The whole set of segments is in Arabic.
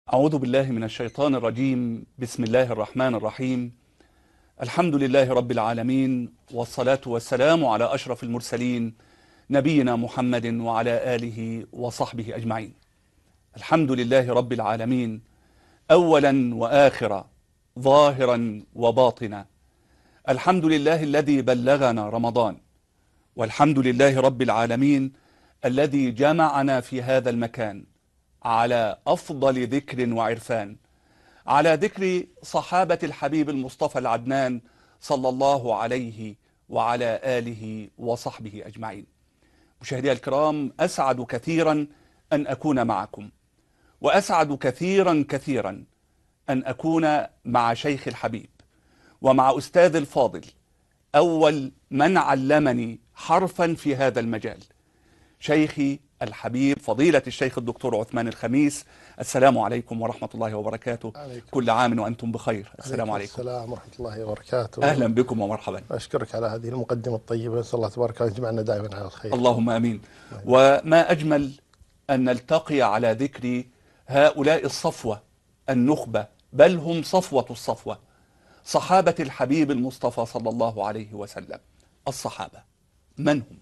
أعوذ بالله من الشيطان الرجيم. بسم الله الرحمن الرحيم. الحمد لله رب العالمين، والصلاة والسلام على أشرف المرسلين نبينا محمد وعلى آله وصحبه أجمعين. الحمد لله رب العالمين أولا وآخرا، ظاهرا وباطنا. الحمد لله الذي بلغنا رمضان، والحمد لله رب العالمين الذي جمعنا في هذا المكان على أفضل ذكر وعرفان، على ذكر صحابة الحبيب المصطفى العدنان صلى الله عليه وعلى آله وصحبه أجمعين. مشاهدي الكرام، أسعد كثيرا أن أكون معكم، وأسعد كثيرا أن أكون مع شيخ الحبيب ومع أستاذ الفاضل، أول من علمني حرفا في هذا المجال، شيخي الحبيب فضيلة الشيخ الدكتور عثمان الخميس. السلام عليكم ورحمة الله وبركاته. كل عام وأنتم بخير. السلام عليكم. السلام ورحمة الله وبركاته. أهلا بكم ومرحبا. أشكرك على هذه المقدمة الطيبة، نسأل الله تبارك وتعالى يجمعنا دائما على الخير. اللهم آمين. وما أجمل أن نلتقي على ذكر هؤلاء الصفوة النخبة، بل هم صفوة الصفوة، صحابة الحبيب المصطفى صلى الله عليه وسلم. الصحابة من هم؟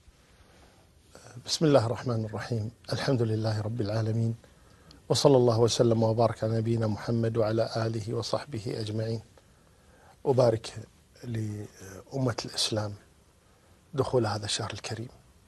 بسم الله الرحمن الرحيم. الحمد لله رب العالمين، وصلى الله وسلم وبارك على نبينا محمد وعلى آله وصحبه أجمعين. أبارك لأمة الإسلام دخول هذا الشهر الكريم،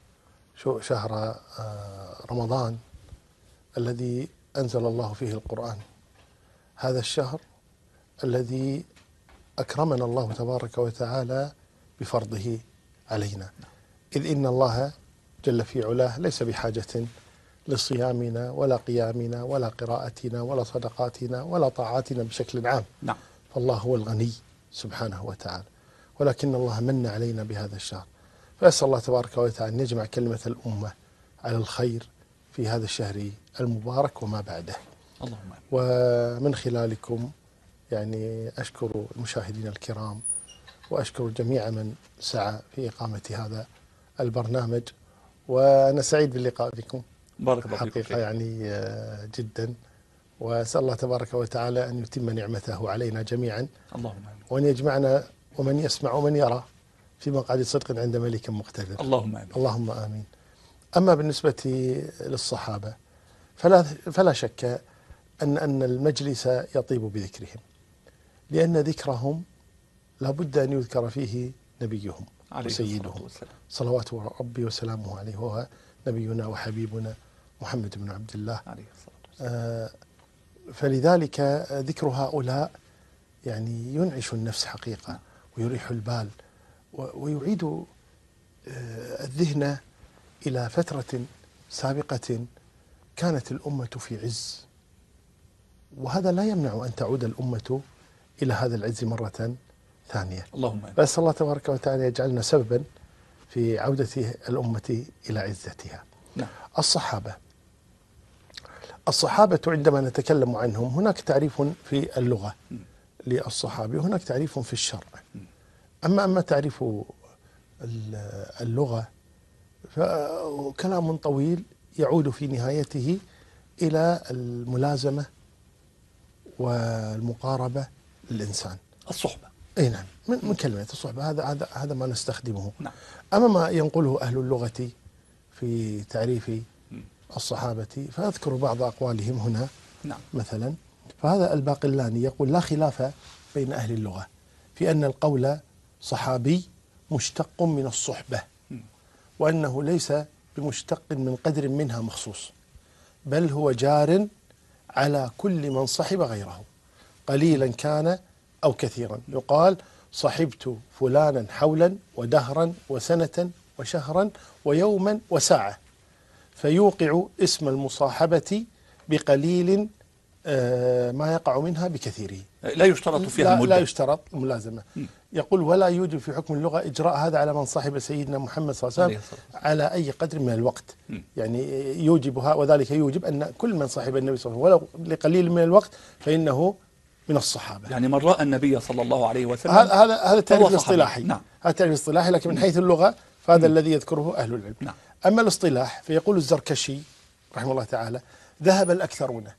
شهر رمضان الذي أنزل الله فيه القرآن، هذا الشهر الذي أكرمنا الله تبارك وتعالى بفرضه علينا، إذ إن الله جل في علاه ليس بحاجة لصيامنا ولا قيامنا ولا قراءتنا ولا صدقاتنا ولا طاعاتنا بشكل عام. نعم. فالله هو الغني سبحانه وتعالى، ولكن الله من علينا بهذا الشهر، فأسأل الله تبارك وتعالى أن يجمع كلمة الأمة على الخير في هذا الشهر المبارك وما بعده. اللهم. ومن خلالكم يعني أشكر المشاهدين الكرام، وأشكر جميع من سعى في إقامة هذا البرنامج، وأنا سعيد باللقاء بكم. بارك الله فيكم حقيقة يعني جدا، وأسأل الله تبارك وتعالى أن يتم نعمته علينا جميعا. اللهم. وأن يجمعنا ومن يسمع ومن يرى في مقعد صدق عند ملك مقتدر. اللهم آمين. اللهم آمين. أما بالنسبة للصحابة فلا شك أن المجلس يطيب بذكرهم، لأن ذكرهم لابد أن يذكر فيه نبيهم وسيدهم صلوات ربي وسلامه عليه، وهو نبينا وحبيبنا محمد بن عبد الله عليه الصلاة. فلذلك ذكر هؤلاء يعني ينعش النفس حقيقة، ويريح البال، ويعيد الذهن إلى فترة سابقة كانت الأمة في عز، وهذا لا يمنع أن تعود الأمة إلى هذا العز مرة ثانية. اللهم. فأسأل الله تبارك وتعالى يجعلنا سببا في عودة الأمة إلى عزتها. نعم. الصحابة عندما نتكلم عنهم هناك تعريف في اللغة للصحابي، وهناك تعريف في الشرع. أما تعريف اللغة فكلام طويل يعود في نهايته إلى الملازمة والمقاربة للإنسان. الصحبة. أي نعم، من كلمة الصحبة، هذا ما نستخدمه. نعم. أما ما ينقله أهل اللغة في تعريف الصحابة فأذكر بعض أقوالهم هنا. نعم. مثلا فهذا الباقلاني يقول: لا خلاف بين أهل اللغة في أن القول صحابي مشتق من الصحبة، وأنه ليس بمشتق من قدر منها مخصوص، بل هو جار على كل من صحب غيره قليلا كان أو كثيرا. يقال: صحبت فلانا حولا ودهرا وسنة وشهرا ويوما وساعة، فيوقع اسم المصاحبة بقليل ما يقع منها بكثيره. لا يشترط فيها المدة. لا يشترط الملازمة. يقول: ولا يوجب في حكم اللغة إجراء هذا على من صاحب سيدنا محمد صلى الله عليه وسلم على أي قدر من الوقت. يعني يوجبها، وذلك يوجب أن كل من صاحب النبي صلى الله عليه وسلم ولو لقليل من الوقت فإنه من الصحابة. يعني من رأى النبي صلى الله عليه وسلم هذا التعريف الاصطلاحي. نعم. هذا التعريف الاصطلاحي، لكن من حيث اللغة فهذا الذي يذكره أهل العلم. نعم. أما الاصطلاح فيقول الزركشي رحمه الله تعالى: ذهب الأكثرون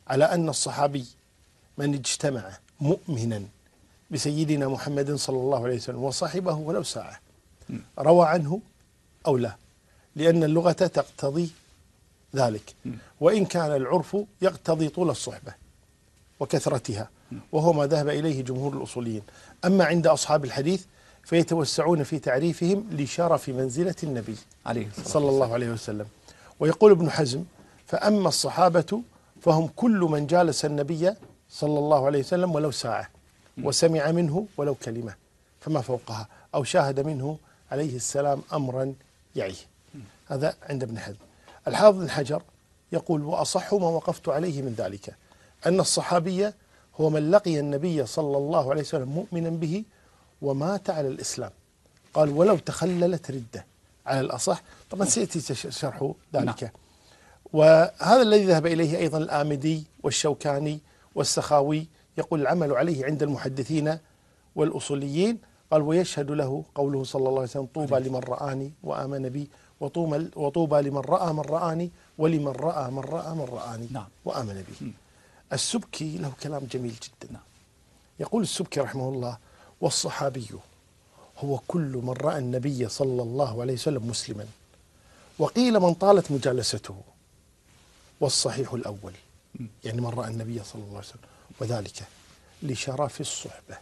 على أن الصحابي من اجتمع مؤمنا بسيدنا محمد صلى الله عليه وسلم وصاحبه ولو ساعة روى عنه أو لا، لأن اللغة تقتضي ذلك، وإن كان العرف يقتضي طول الصحبة وكثرتها، وهو ما ذهب إليه جمهور الأصوليين. أما عند أصحاب الحديث فيتوسعون في تعريفهم لشرف منزلة النبي عليه صلى الله عليه وسلم. ويقول ابن حزم: فأما الصحابة فهم كل من جالس النبي صلى الله عليه وسلم ولو ساعة، وسمع منه ولو كلمة فما فوقها، أو شاهد منه عليه السلام أمرا يعيه. هذا عند ابن حزم. الحافظ بن حجر يقول: وأصح ما وقفت عليه من ذلك أن الصحابي هو من لقي النبي صلى الله عليه وسلم مؤمنا به ومات على الإسلام. قال: ولو تخللت ردة على الأصح. طبعا سيأتي شرح ذلك. وهذا الذي ذهب إليه أيضا الآمدي والشوكاني والسخاوي، يقول: العمل عليه عند المحدثين والأصوليين. قال: ويشهد له قوله صلى الله عليه وسلم: طوبى لمن رآني وآمن بي، وطوبى لمن رأى من رآني، ولمن رأى من رأى من رآني وآمن بي. السبكي له كلام جميل جدا. يقول السبكي رحمه الله: والصحابي هو كل من رأى النبي صلى الله عليه وسلم مسلما، وقيل من طالت مجالسته، والصحيح الأول يعني من رأى النبي صلى الله عليه وسلم، وذلك لشرف الصحبة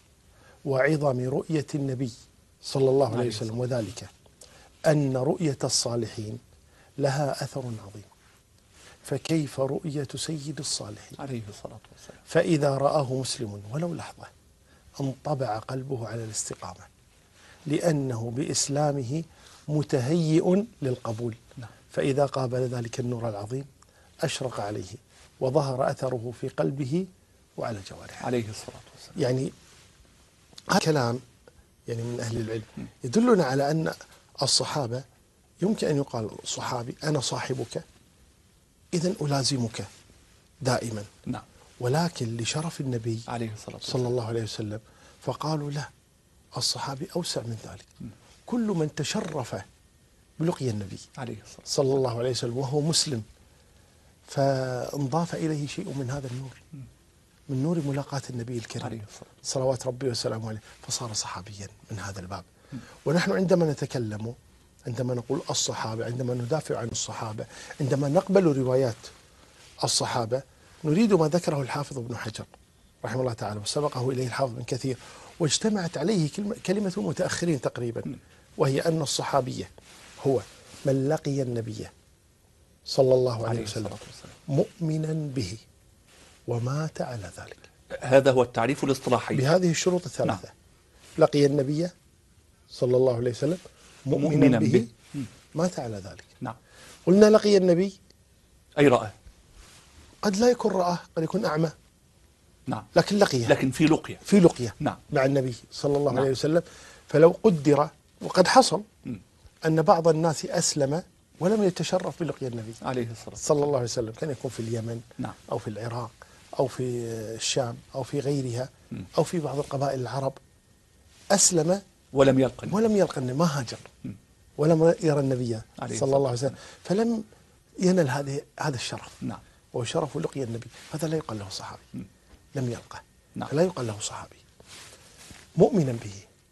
وعظم رؤية النبي صلى الله عليه وسلم، وذلك أن رؤية الصالحين لها أثر عظيم، فكيف رؤية سيد الصالحين عليه الصلاة والسلام؟ فإذا رآه مسلم ولو لحظة انطبع قلبه على الاستقامة، لأنه بإسلامه متهيئ للقبول. فإذا قابل ذلك النور العظيم أشرق عليه وظهر أثره في قلبه وعلى جوارحه عليه الصلاة والسلام. يعني هذا كلام يعني من أهل العلم يدلنا على أن الصحابة يمكن أن يقال صحابي أنا صاحبك إذن ألازمك دائما، نعم، ولكن لشرف النبي عليه الصلاة والسلام صلى الله عليه وسلم فقالوا لا، الصحابي أوسع من ذلك، كل من تشرف بلقي النبي عليه الصلاة صلى الله عليه وسلم وهو مسلم، فانضاف إليه شيء من هذا النور، من نور ملاقاة النبي الكريم عليه الصلاة صلوات ربي وسلامه عليه، فصار صحابيا من هذا الباب. ونحن عندما نتكلم، عندما نقول الصحابة، عندما ندافع عن الصحابة، عندما نقبل روايات الصحابة، نريد ما ذكره الحافظ ابن حجر رحمه الله تعالى، وسبقه إليه الحافظ بن كثير، واجتمعت عليه كلمة المتأخرين تقريبا، وهي أن الصحابية هو من لقي النبي صلى الله عليه وسلم مؤمنا به ومات على ذلك. هذا هو التعريف الاصطلاحي بهذه الشروط الثلاثة. لقي النبي صلى الله عليه وسلم مؤمنا به مات على ذلك. نعم. قلنا لقي النبي أي رأى، قد لا يكون رآه، قد يكون أعمى، نعم، لكن لقيه، لكن في لقية، في لقية نعم مع النبي صلى الله نعم عليه وسلم. فلو قدر، وقد حصل أن بعض الناس أسلم ولم يتشرف بلقي النبي عليه الصلاة صلى الله عليه وسلم، كان يكون في اليمن نعم أو في العراق أو في الشام أو في غيرها أو في بعض القبائل العرب، أسلم ولم يلقى النبي، ما هاجر ولم يرى النبي صلى الله عليه وسلم، فلم ينل هذا الشرف. نعم. وشرف لقي النبي، هذا لا يقال له صحابي، لم يلقه، نعم. فلا يقال له صحابي مؤمنا به.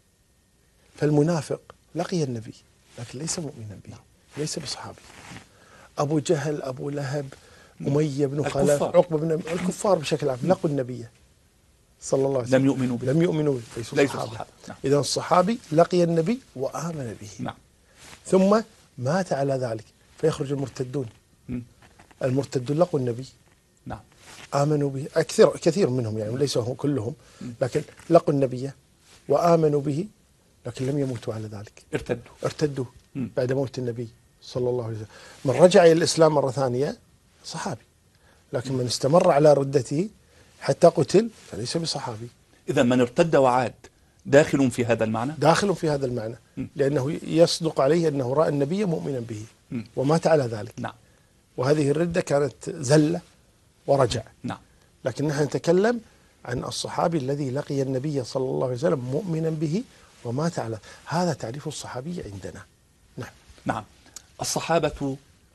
فالمنافق لقي النبي لكن ليس مؤمنا به، ليس بصحابي. أبو جهل، أبو لهب، أمية بن خلف، عقبة بن الكفار بشكل عام لقوا النبي صلى الله عليه وسلم، لم يؤمنوا به، ليسوا صحابة. نعم. إذن الصحابي لقي النبي وآمن به، نعم. ثم مات على ذلك، فيخرج المرتدون. المرتدون لقوا النبي، نعم، آمنوا به، كثير منهم يعني، ليسوا هم كلهم، لكن لقوا النبي وآمنوا به، لكن لم يموتوا على ذلك، ارتدوا بعد موت النبي صلى الله عليه وسلم. من رجع إلى الإسلام مرة ثانية صحابي، لكن من استمر على ردته حتى قتل فليس بصحابي. إذا من ارتد وعاد داخل في هذا المعنى، داخل في هذا المعنى، لأنه يصدق عليه أنه رأى النبي مؤمنا به ومات على ذلك. نعم. وهذه الردة كانت زلة ورجع. نعم. لكن نحن نتكلم عن الصحابي الذي لقي النبي صلى الله عليه وسلم مؤمنا به ومات على هذا تعريف الصحابي عندنا. نعم. نعم. الصحابة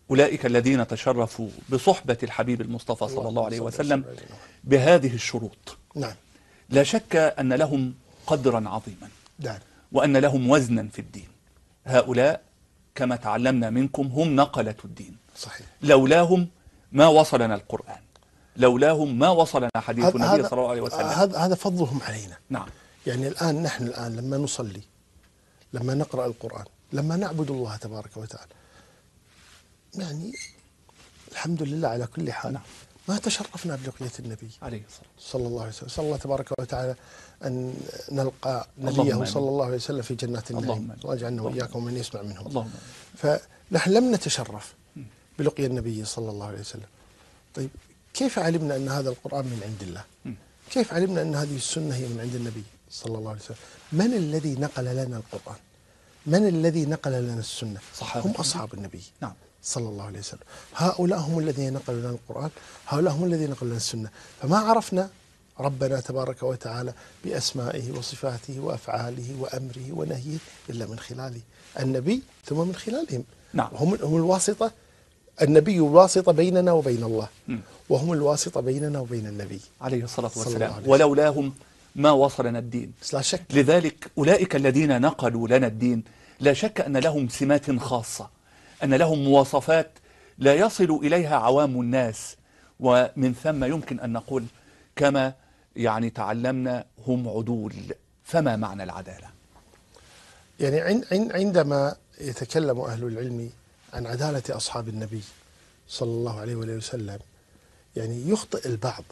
أولئك الذين تشرفوا بصحبة الحبيب المصطفى صلى الله عليه وسلم بهذه الشروط. نعم. لا شك أن لهم قدرا عظيما، نعم. وأن لهم وزنا في الدين. هؤلاء كما تعلمنا منكم هم نقلة الدين. صحيح. لولاهم ما وصلنا القرآن، لولاهم ما وصلنا حديث النبي صلى الله عليه وسلم. هذا فضلهم علينا. نعم. يعني نحن الآن لما نصلي، لما نقرأ القرآن، لما نعبد الله تبارك وتعالى، يعني الحمد لله على كل حال. نعم. ما تشرفنا بلقية النبي عليه الصلاة صلى الله عليه وسلم. صلى الله تبارك وتعالى أن نلقى اللهم نبيه آمين. صلى الله عليه وسلم في جنات النعيم. اللهم آمين. الله يجعلنا اللهم وإياكم من يسمع منهم. اللهم. فنحن لم نتشرف بلقيا النبي صلى الله عليه وسلم. طيب كيف علمنا أن هذا القرآن من عند الله؟ كيف علمنا أن هذه السنة هي من عند النبي صلى الله عليه وسلم؟ من الذي نقل لنا القرآن؟ من الذي نقل لنا السنة؟ صحابة هم أصحاب النبي. نعم. صلى الله عليه وسلم. هؤلاء هم الذين نقلوا لنا القرآن، هؤلاء هم الذين نقلوا لنا السنة. فما عرفنا ربنا تبارك وتعالى بأسمائه وصفاته وأفعاله وأمره ونهيه إلا من خلال النبي ثم من خلالهم. نعم. هم الواسطة. النبي الواسطة بيننا وبين الله، وهم الواسطة بيننا وبين النبي عليه الصلاة صلى الله والسلام. عليه وسلم. ولولاهم ما وصلنا الدين. لا شك. لذلك أولئك الذين نقلوا لنا الدين لا شك أن لهم سمات خاصة، أن لهم مواصفات لا يصل إليها عوام الناس، ومن ثم يمكن أن نقول كما يعني تعلمنا هم عدول. فما معنى العدالة؟ يعني عندما يتكلم أهل العلم عن عدالة أصحاب النبي صلى الله عليه وآله وسلم، يعني يخطئ البعض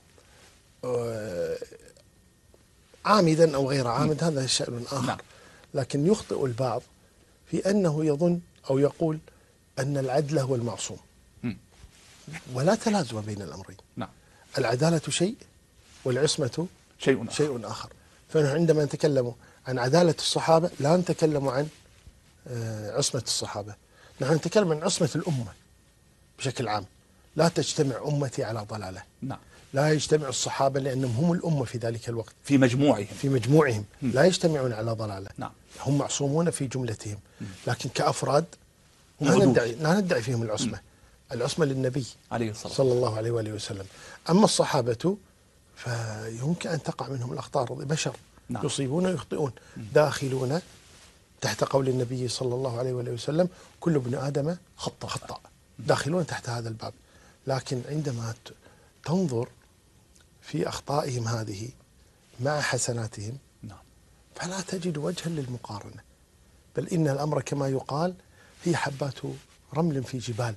عامدا أو غير عامد، هذا شأن آخر. نعم. لكن يخطئ البعض في أنه يظن أو يقول أن العدل هو المعصوم، ولا تلازم بين الأمرين. نعم. العدالة شيء والعصمة شيء آخر. فنحن عندما نتكلم عن عدالة الصحابة لا نتكلم عن عصمة الصحابة، نحن نتكلم عن عصمة الأمة بشكل عام. لا تجتمع أمتي على ضلالة. نعم. لا يجتمع الصحابة لأنهم هم الأمة في ذلك الوقت في مجموعهم لا يجتمعون على ضلالة. نعم. هم معصومون في جملتهم، لكن كأفراد هم لا ندعي فيهم العصمة. العصمة للنبي عليه الصلاة صلى الله عليه وآله وسلم. أما الصحابة فيمكن أن تقع منهم الأخطاء، بشر. نعم. يصيبون ويخطئون، داخلون تحت قول النبي صلى الله عليه وآله وسلم كل ابن آدم خطأ، داخلون تحت هذا الباب. لكن عندما تنظر في أخطائهم هذه مع حسناتهم، نعم، فلا تجد وجها للمقارنة، بل إن الأمر كما يقال هي حبات رمل في جبال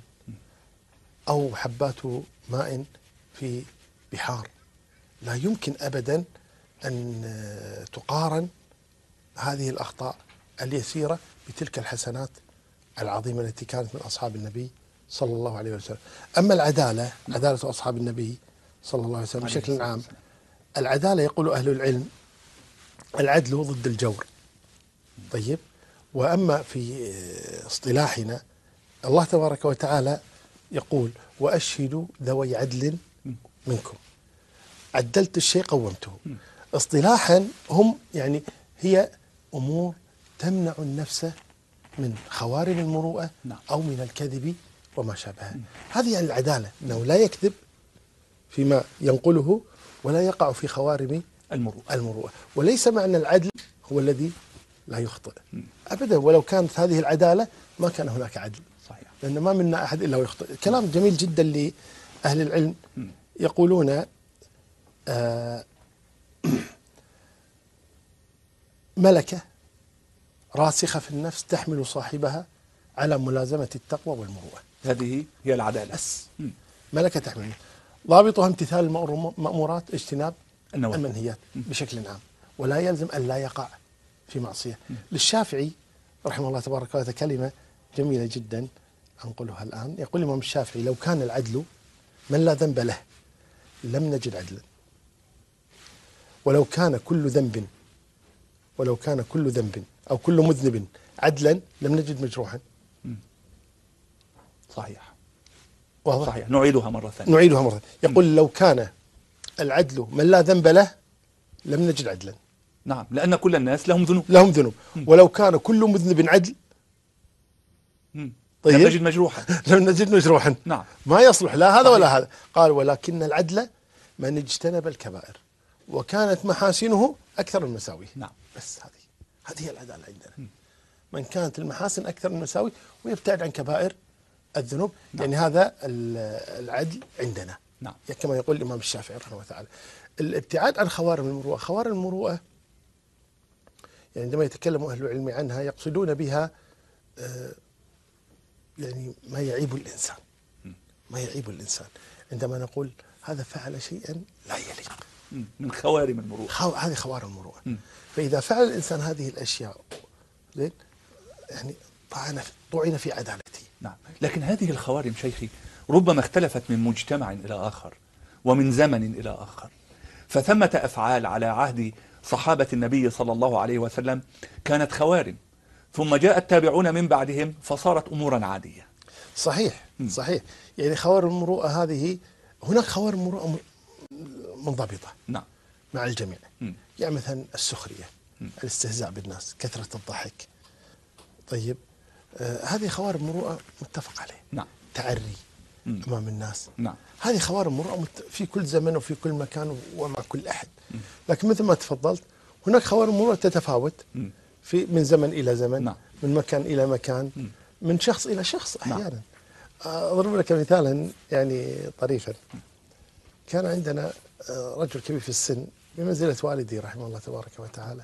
أو حبات ماء في بحار. لا يمكن أبدا أن تقارن هذه الأخطاء اليسيرة بتلك الحسنات العظيمة التي كانت من أصحاب النبي صلى الله عليه وسلم. أما العدالة، عدالة أصحاب النبي صلى الله عليه وسلم بشكل عام، العدالة يقول أهل العلم العدل ضد الجور. طيب، وأما في اصطلاحنا الله تبارك وتعالى يقول وأشهدوا ذوي عدل منكم. عدلت الشيء قومته. اصطلاحا هم يعني هي أمور تمنع النفس من خوارم المروءة أو من الكذب وما شابه. هذه يعني العدالة، أنه لا يكذب فيما ينقله ولا يقع في خوارم المروءة. وليس معنى العدل هو الذي لا يخطئ أبدا. ولو كانت هذه العدالة ما كان هناك عدل. صحيح. لأن ما منا أحد إلا ويخطئ. كلام جميل جدا لأهل العلم يقولون ملكة راسخة في النفس تحمل صاحبها على ملازمة التقوى والمروءة. هذه هي العدالة. بس ملكة تحمل ضابطها امتثال المأمورات، اجتناب المنهيات بشكل عام، ولا يلزم أن لا يقع في معصية. للشافعي رحمه الله تبارك وتعالى كلمة جميلة جدا أنقلها الآن. يقول الإمام الشافعي لو كان العدل من لا ذنب له لم نجد عدلا، ولو كان كل ذنب أو كل مذنب عدلا لم نجد مجروحا. صحيح. واضح؟ صحيح. نعيدها مرة ثانية. يقول لو كان العدل من لا ذنب له لم نجد عدلا. نعم، لأن كل الناس لهم ذنوب. ولو كان كل مذنب عدل طيب. لم نجد مجروحا. لم نجد مجروحا. نعم. ما يصلح لا هذا صحيح. ولا هذا. قال ولكن العدل من اجتنب الكبائر وكانت محاسنه أكثر من مساويه. نعم. بس هذه هي العدالة عندنا. من كانت المحاسن أكثر من مساوي ويبتعد عن كبائر الذنوب. نعم. يعني هذا العدل عندنا. نعم. كما يقول الإمام الشافعي رحمه الله تعالى. الابتعاد عن خوارم المروءة. خوارم المروءة يعني عندما يتكلم أهل العلم عنها يقصدون بها يعني ما يعيب الإنسان. ما يعيب الإنسان عندما نقول هذا فعل شيئا لا يليق من خوارم المروءة. هذه خوارم المروءة. فإذا فعل الإنسان هذه الأشياء زين يعني طعن في عدالته. نعم. لكن هذه الخوارم شيخي ربما اختلفت من مجتمع إلى آخر ومن زمن إلى آخر، فثمة أفعال على عهد صحابة النبي صلى الله عليه وسلم كانت خوارم، ثم جاء التابعون من بعدهم فصارت أمورا عادية. صحيح. صحيح. يعني خوارم المروءة هذه هناك خوارم مروءة منضبطة. نعم. مع الجميع. يعني مثلا السخرية، الاستهزاء بالناس، كثرة الضحك. طيب هذه خوارم مروءة متفق عليه. نعم. تعري أمام الناس. نعم. هذه خوارم مروءة في كل زمن وفي كل مكان ومع كل أحد. لكن مثل ما تفضلت هناك خوارم مروءة تتفاوت من زمن إلى زمن. نعم. من مكان إلى مكان. من شخص إلى شخص أحيانا. نعم. أضرب لك مثالا يعني طريفا. كان عندنا رجل كبير في السن بمنزلة والدي رحمه الله تبارك وتعالى.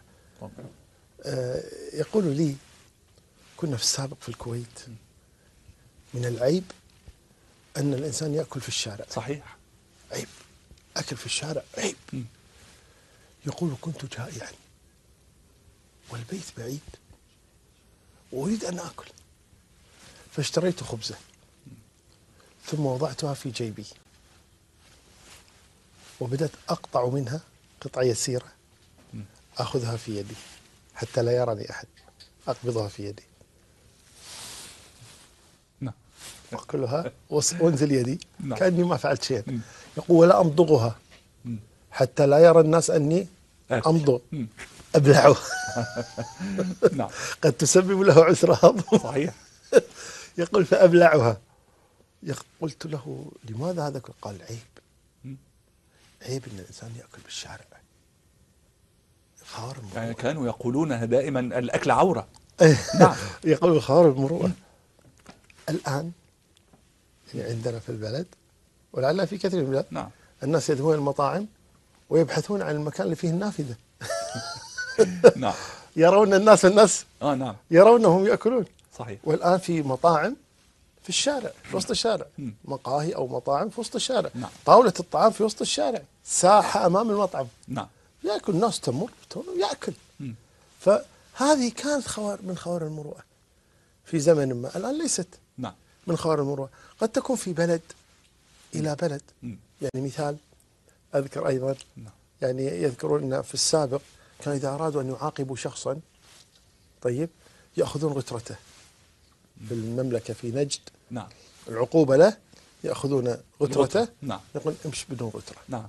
يقول لي كنا في السابق في الكويت من العيب أن الإنسان يأكل في الشارع. صحيح. عيب. أكل في الشارع عيب. يقول كنت جائعا والبيت بعيد وأريد أن أكل فاشتريت خبزة ثم وضعتها في جيبي وبدأت أقطع منها قطعة يسيرة أخذها في يدي حتى لا يراني أحد، أقبضها في يدي وأكلها وانزل يدي كأني ما فعلت شيئا. يقول ولا أمضغها حتى لا يرى الناس أني أمضغ، أبلعه. نعم. قد تسبب له عسر هضم. صحيح. يقول فأبلعها. قلت له لماذا هذا؟ قال عيب. عيب أن الإنسان يأكل بالشارع. خوارم المروءة. يعني كانوا يقولون دائما الأكل عورة. نعم. يقولوا خوارم المروءة. الآن يعني عندنا في البلد ولعل في كثير من البلاد. نعم. الناس يذهبون المطاعم ويبحثون عن المكان اللي فيه النافذة. نعم. يرون الناس نعم. يرونهم يأكلون. صحيح. والآن في مطاعم في الشارع في وسط الشارع. مقاهي أو مطاعم في وسط الشارع. نعم. طاولة الطعام في وسط الشارع، ساحة أمام المطعم. نعم. يأكل الناس تمر يأكل. فهذه كانت من خوارم المروءة في زمن ما، الآن ليست. نعم. من خوارم المروءة قد تكون في بلد إلى بلد. يعني مثال أذكر أيضا. يعني يذكرون أن في السابق كان إذا أرادوا أن يعاقبوا شخصا طيب يأخذون غترته. في المملكة في نجد. نعم. العقوبة له يأخذون غترته. نعم. يقول امش بدون غترة. نعم.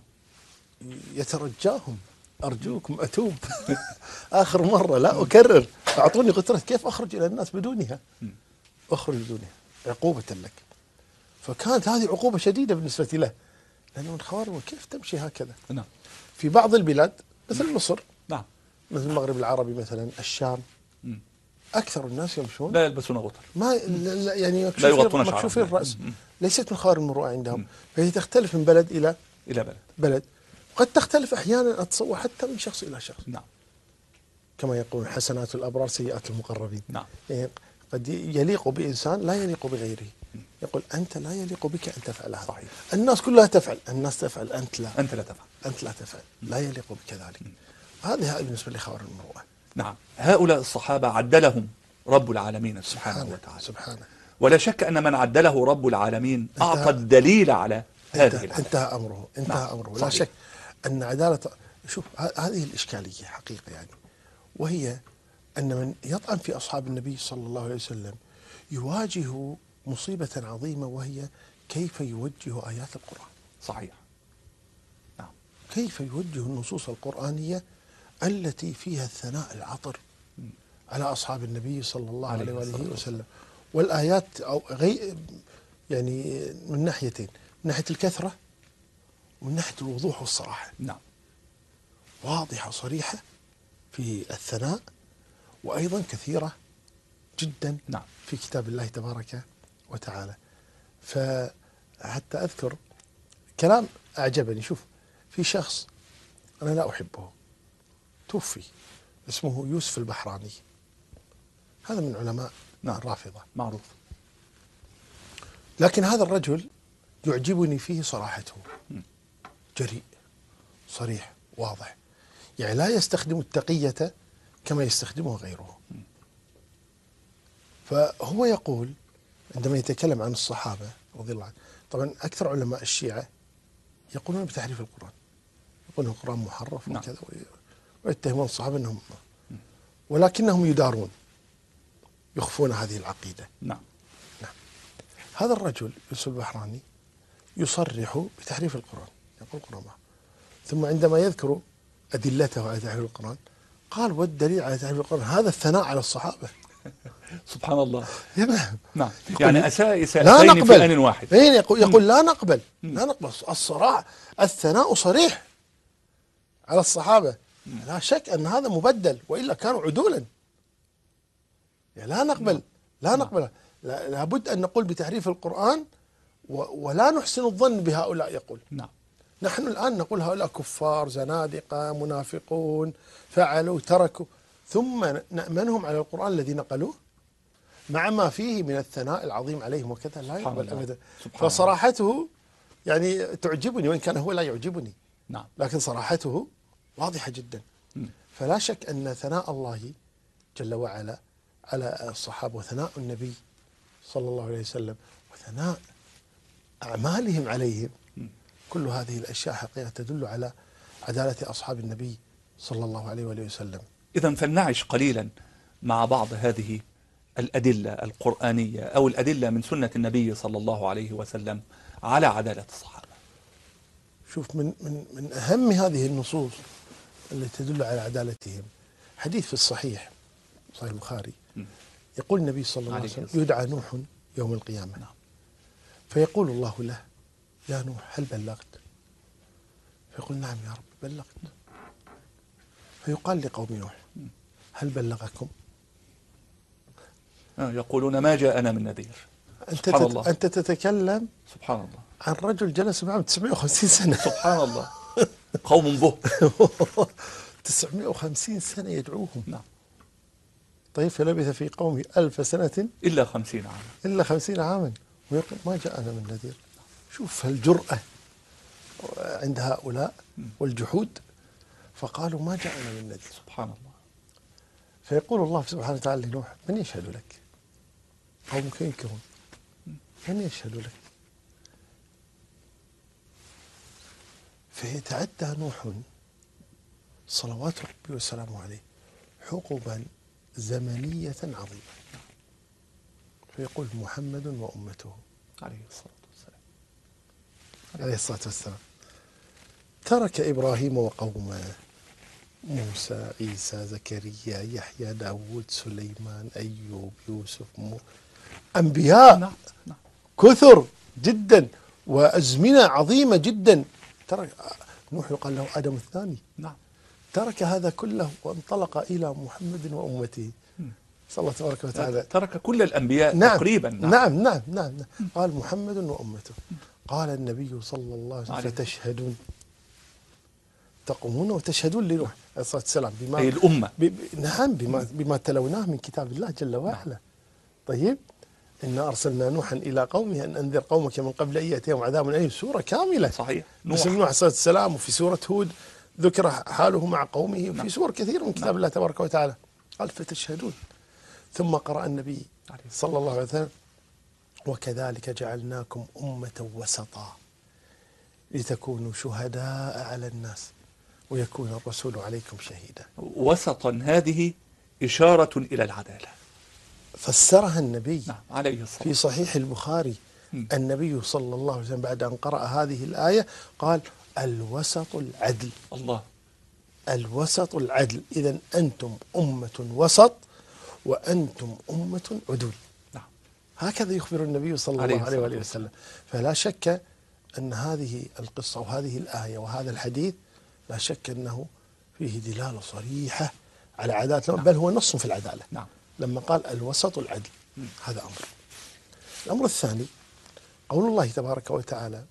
يترجاهم أرجوكم أتوب. آخر مرة لا أكرر، أعطوني غترة كيف أخرج إلى الناس بدونها. أخرج بدونها عقوبة لك. فكانت هذه عقوبة شديدة بالنسبة له لأنه من خوارم كيف تمشي هكذا. نعم. في بعض البلاد مثل مصر. نعم. مثل المغرب العربي مثلا الشام. أكثر الناس يمشون لا يلبسون غتر. ما يعني مكشوفين الرأس. ليست من خوارم المروءة عندهم. فهي تختلف من بلد إلى بلد. قد تختلف أحيانا أتصور حتى من شخص إلى شخص. نعم. كما يقول حسنات الأبرار سيئات المقربين. نعم. يعني قد يليق بإنسان لا يليق بغيره. يقول أنت لا يليق بك أن تفعل هذا. صحيح. الناس كلها تفعل، الناس تفعل، أنت لا. أنت لا تفعل. أنت لا تفعل، لا يليق بك ذلك. هذه بالنسبة لخوارم المروءة. نعم. هؤلاء الصحابة عدلهم رب العالمين سبحانه وتعالى. سبحانه. ولا شك أن من عدله رب العالمين أعطى الدليل على هذه العدالة. انتهى أمره. نعم. أمره. لا شك أن عدالة. شوف هذه الإشكالية حقيقة يعني، وهي أن من يطعن في أصحاب النبي صلى الله عليه وسلم يواجه مصيبة عظيمة، وهي كيف يوجه آيات القرآن. صحيح. نعم. كيف يوجه النصوص القرآنية التي فيها الثناء العطر على أصحاب النبي صلى الله عليه وآله وسلم، والآيات أو يعني من ناحيتين، من ناحية الكثرة ومن ناحية الوضوح والصراحة. نعم. واضحة صريحة في الثناء، وأيضا كثيرة جدا نعم. في كتاب الله تبارك وتعالى. فحتى أذكر كلام أعجبني. شوف، في شخص أنا لا أحبه توفي، اسمه يوسف البحراني، هذا من علماء الرافضة معروف. لكن هذا الرجل يعجبني فيه صراحته، جريء صريح واضح، يعني لا يستخدم التقية كما يستخدمه غيره. فهو يقول عندما يتكلم عن الصحابة رضي الله عنهم، طبعا أكثر علماء الشيعة يقولون بتحريف القرآن، يقولون القرآن محرف وكذا، ويتهمون الصحابة أنهم، ولكنهم يدارون، يخفون هذه العقيدة. نعم. هذا الرجل يوسف البحراني يصرح بتحريف القرآن، يقول القرآن محرف. ثم عندما يذكر أدلته على تحريف القرآن قال والدليل على تحريف القرآن هذا الثناء على الصحابة. سبحان الله. نعم. نعم. يعني أساء لا إساءتين في نقبل. آن واحد. يقول لا نقبل، لا نقبل الصراحة، الثناء صريح على الصحابة، لا شك أن هذا مبدل وإلا كانوا عدولا. يعني لا نقبل، لا نقبل، لابد أن نقول بتحريف القرآن ولا نحسن الظن بهؤلاء. يقول نعم. نحن الآن نقول هؤلاء كفار زنادقة منافقون فعلوا تركوا، ثم نأمنهم على القرآن الذي نقلوه مع ما فيه من الثناء العظيم عليهم وكذا، لا يقبل أبدا. فصراحته يعني تعجبني، وإن كان هو لا يعجبني. نعم. لكن صراحته واضحة جدا. فلا شك أن ثناء الله جل وعلا على الصحابة وثناء النبي صلى الله عليه وسلم وثناء أعمالهم عليهم، كل هذه الأشياء حقيقة تدل على عدالة أصحاب النبي صلى الله عليه وآله وسلم. إذن فلنعش قليلا مع بعض هذه الأدلة القرآنية أو الأدلة من سنة النبي صلى الله عليه وسلم على عدالة الصحابة. شوف، من أهم هذه النصوص التي تدل على عدالتهم حديث في الصحيح البخاري، يقول النبي صلى الله عليه وسلم يدعى نوح يوم القيامة. نعم. فيقول الله له يا نوح هل بلغت؟ فيقول نعم يا رب بلغت. فيقال لقوم نوح هل بلغكم؟ يقولون ما جاءنا من نذير. أنت تتكلم سبحان الله عن رجل جلس معهم 950 سنة. سبحان الله. قوم به 950 سنة يدعوهم. نعم. طيب فلبث في قومه 1000 سنة إلا 50 عاما. إلا 50 عاما ويقول ما جاءنا من نذير. شوف الجرأة عند هؤلاء والجحود، فقالوا ما جاءنا من نذير. سبحان الله. فيقول الله سبحانه وتعالى لنوح من يشهد لك؟ قومك ينكرون، من يشهد لك؟ فيتعدى نوح صلوات ربي وسلامه عليه حقبا زمنية عظيمة، فيقول محمد وأمته عليه الصلاة والسلام. عليه الصلاة والسلام ترك إبراهيم وقومه، موسى عيسى زكريا يحيى داود سليمان أيوب يوسف أنبياء. نعم. نعم. كثر جدا وأزمنة عظيمة جدا. ترك نوح يقال له آدم الثاني. نعم. ترك هذا كله وانطلق إلى محمد وأمته صلى الله تبارك وتعالى. ترك كل الأنبياء تقريبا. نعم. قال محمد وأمته. قال النبي صلى الله عليه وسلم فتشهدون، تقومون وتشهدون لنوح عليه الصلاة والسلام بما أي الأمة. نعم بما تلوناه من كتاب الله جل وعلا. نعم. طيب إنا أرسلنا نوحا إلى قومه أن أنذر قومك من قبل أن يأتيهم عذاب أليم، سورة كاملة. صحيح. نوح عليه الصلاة والسلام، وفي سورة هود ذكر حاله مع قومه، وفي سور كثير من كتاب الله تبارك وتعالى. قال فتشهدون. ثم قرأ النبي صلى الله عليه وسلم وكذلك جعلناكم أمة وسطا لتكونوا شهداء على الناس ويكون الرسول عليكم شهيدا. وسطا هذه إشارة إلى العدالة. فسرها النبي عليه الصلاة في صحيح البخاري. النبي صلى الله عليه وسلم بعد أن قرأ هذه الآية قال الوسط العدل. الله. الوسط العدل. إذن أنتم أمة وسط وأنتم أمة عدول. نعم. هكذا يخبر النبي صلى الله عليه وآله وسلم. فلا شك أن هذه القصة وهذه الآية وهذا الحديث لا شك أنه فيه دلالة صريحة على عدالة، بل هو نص في العدالة. نعم. لما قال الوسط العدل، هذا أمر. الأمر الثاني قول الله تبارك وتعالى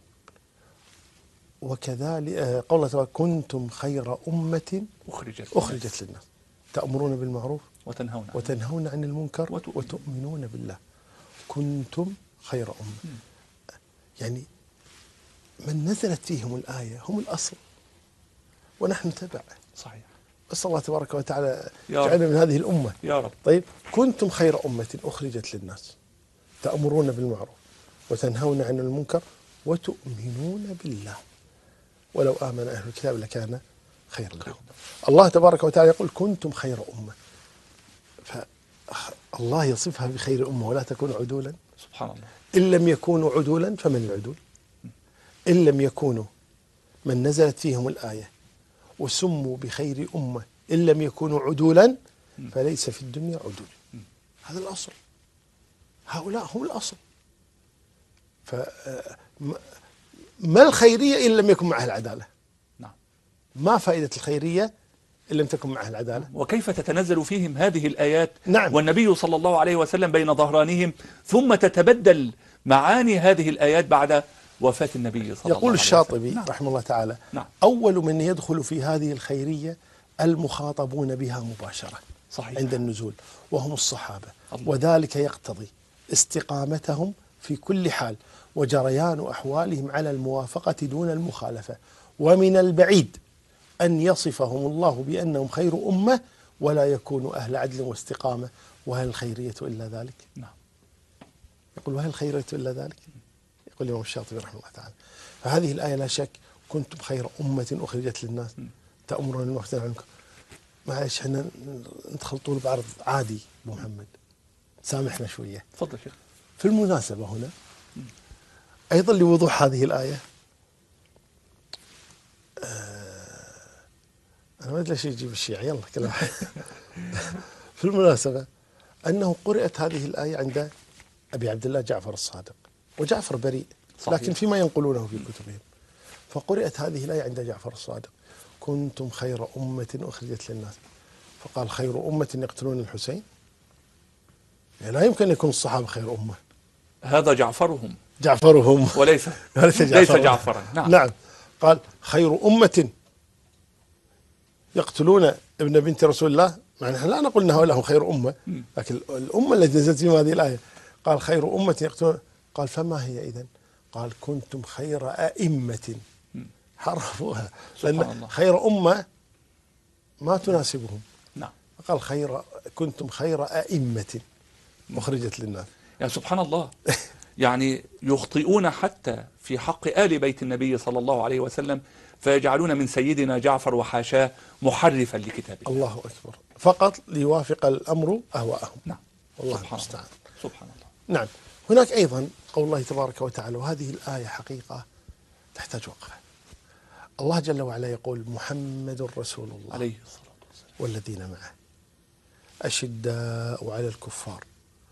وكذلك قول الله كنتم خير أمة أخرجت للناس تأمرون بالمعروف وتنهون عن المنكر وتؤمنون بالله. كنتم خير أمة، يعني من نزلت فيهم الآية هم الأصل ونحن تبع. صحيح. أسأل الله تبارك وتعالى جعلنا من هذه الأمة يا رب. طيب، كنتم خير أمة أخرجت للناس تأمرون بالمعروف وتنهون عن المنكر وتؤمنون بالله ولو آمن أهل الكتاب لكان خيرا لهم. الله تبارك وتعالى يقول كنتم خير أمة، فالله يصفها بخير أمة ولا تكون عدولا. سبحان الله. إن لم يكونوا عدولا فمن العدول؟ إن لم يكونوا من نزلت فيهم الآية وسموا بخير أمة إن لم يكونوا عدولا فليس في الدنيا عدول. هذا الأصل، هؤلاء هم الأصل. ما الخيرية إن لم يكن معها العدالة؟ نعم. ما فائدة الخيرية إن لم تكن معها العدالة؟ وكيف تتنزل فيهم هذه الآيات؟ نعم. والنبي صلى الله عليه وسلم بين ظهرانهم، ثم تتبدل معاني هذه الآيات بعد وفاة النبي صلى الله عليه وسلم. يقول الشاطبي رحمه الله تعالى نعم. أول من يدخل في هذه الخيرية المخاطبون بها مباشرة. صحيح. عند النزول وهم الصحابة. الله. وذلك يقتضي استقامتهم في كل حال وجريان أحوالهم على الموافقة دون المخالفة. ومن البعيد أن يصفهم الله بأنهم خير أمة ولا يكونوا أهل عدل واستقامة. وهل الخيرية إلا ذلك؟ نعم. يقول وهل الخيرية إلا ذلك؟ يقول الإمام الشاطبي رحمه الله تعالى. فهذه الآية لا شك كنتم خير أمة أخرجت للناس تأمرون بالمعروف وتنهون عن المنكر. معلش احنا ندخل طول بعرض عادي أبو محمد، سامحنا شوية. تفضل شيخ. في المناسبة هنا أيضا لوضوح هذه الآية أنا ما أدري ليش يجيب الشيعة، يلا كلام. في المناسبة أنه قرأت هذه الآية عند أبي عبد الله جعفر الصادق، وجعفر بريء صحيح. لكن فيما ينقلونه في كتبهم. فقرأت هذه الآية عند جعفر الصادق كنتم خير أمة أخرجت للناس، فقال خير أمة يقتلون الحسين؟ يعني لا يمكن أن يكون الصحابة خير أمة. هذا جعفرهم وليس جعفرا. نعم. قال خير أمة يقتلون ابن بنت رسول الله، مع نحن لا نقول أن هؤلاء هم خير أمة، لكن الأمة التي نزلت فيهم هذه الآية قال خير أمة يقتلون. قال فما هي إذن؟ قال كنتم خير أئمة. حرفوها لأن خير أمة ما تناسبهم. نعم. قال كنتم خير أئمة أخرجت للناس. يا سبحان الله. يعني يخطئون حتى في حق آل بيت النبي صلى الله عليه وسلم، فيجعلون من سيدنا جعفر وحاشاه محرفا لكتاب الله. الله أكبر، فقط ليوافق الأمر أهواءهم. نعم. والله المستعان. سبحان الله. نعم. هناك أيضا قول الله تبارك وتعالى، وهذه الآية حقيقة تحتاج وقفة. الله جل وعلا يقول محمد رسول الله عليه الصلاة والسلام والذين معه أشداء على الكفار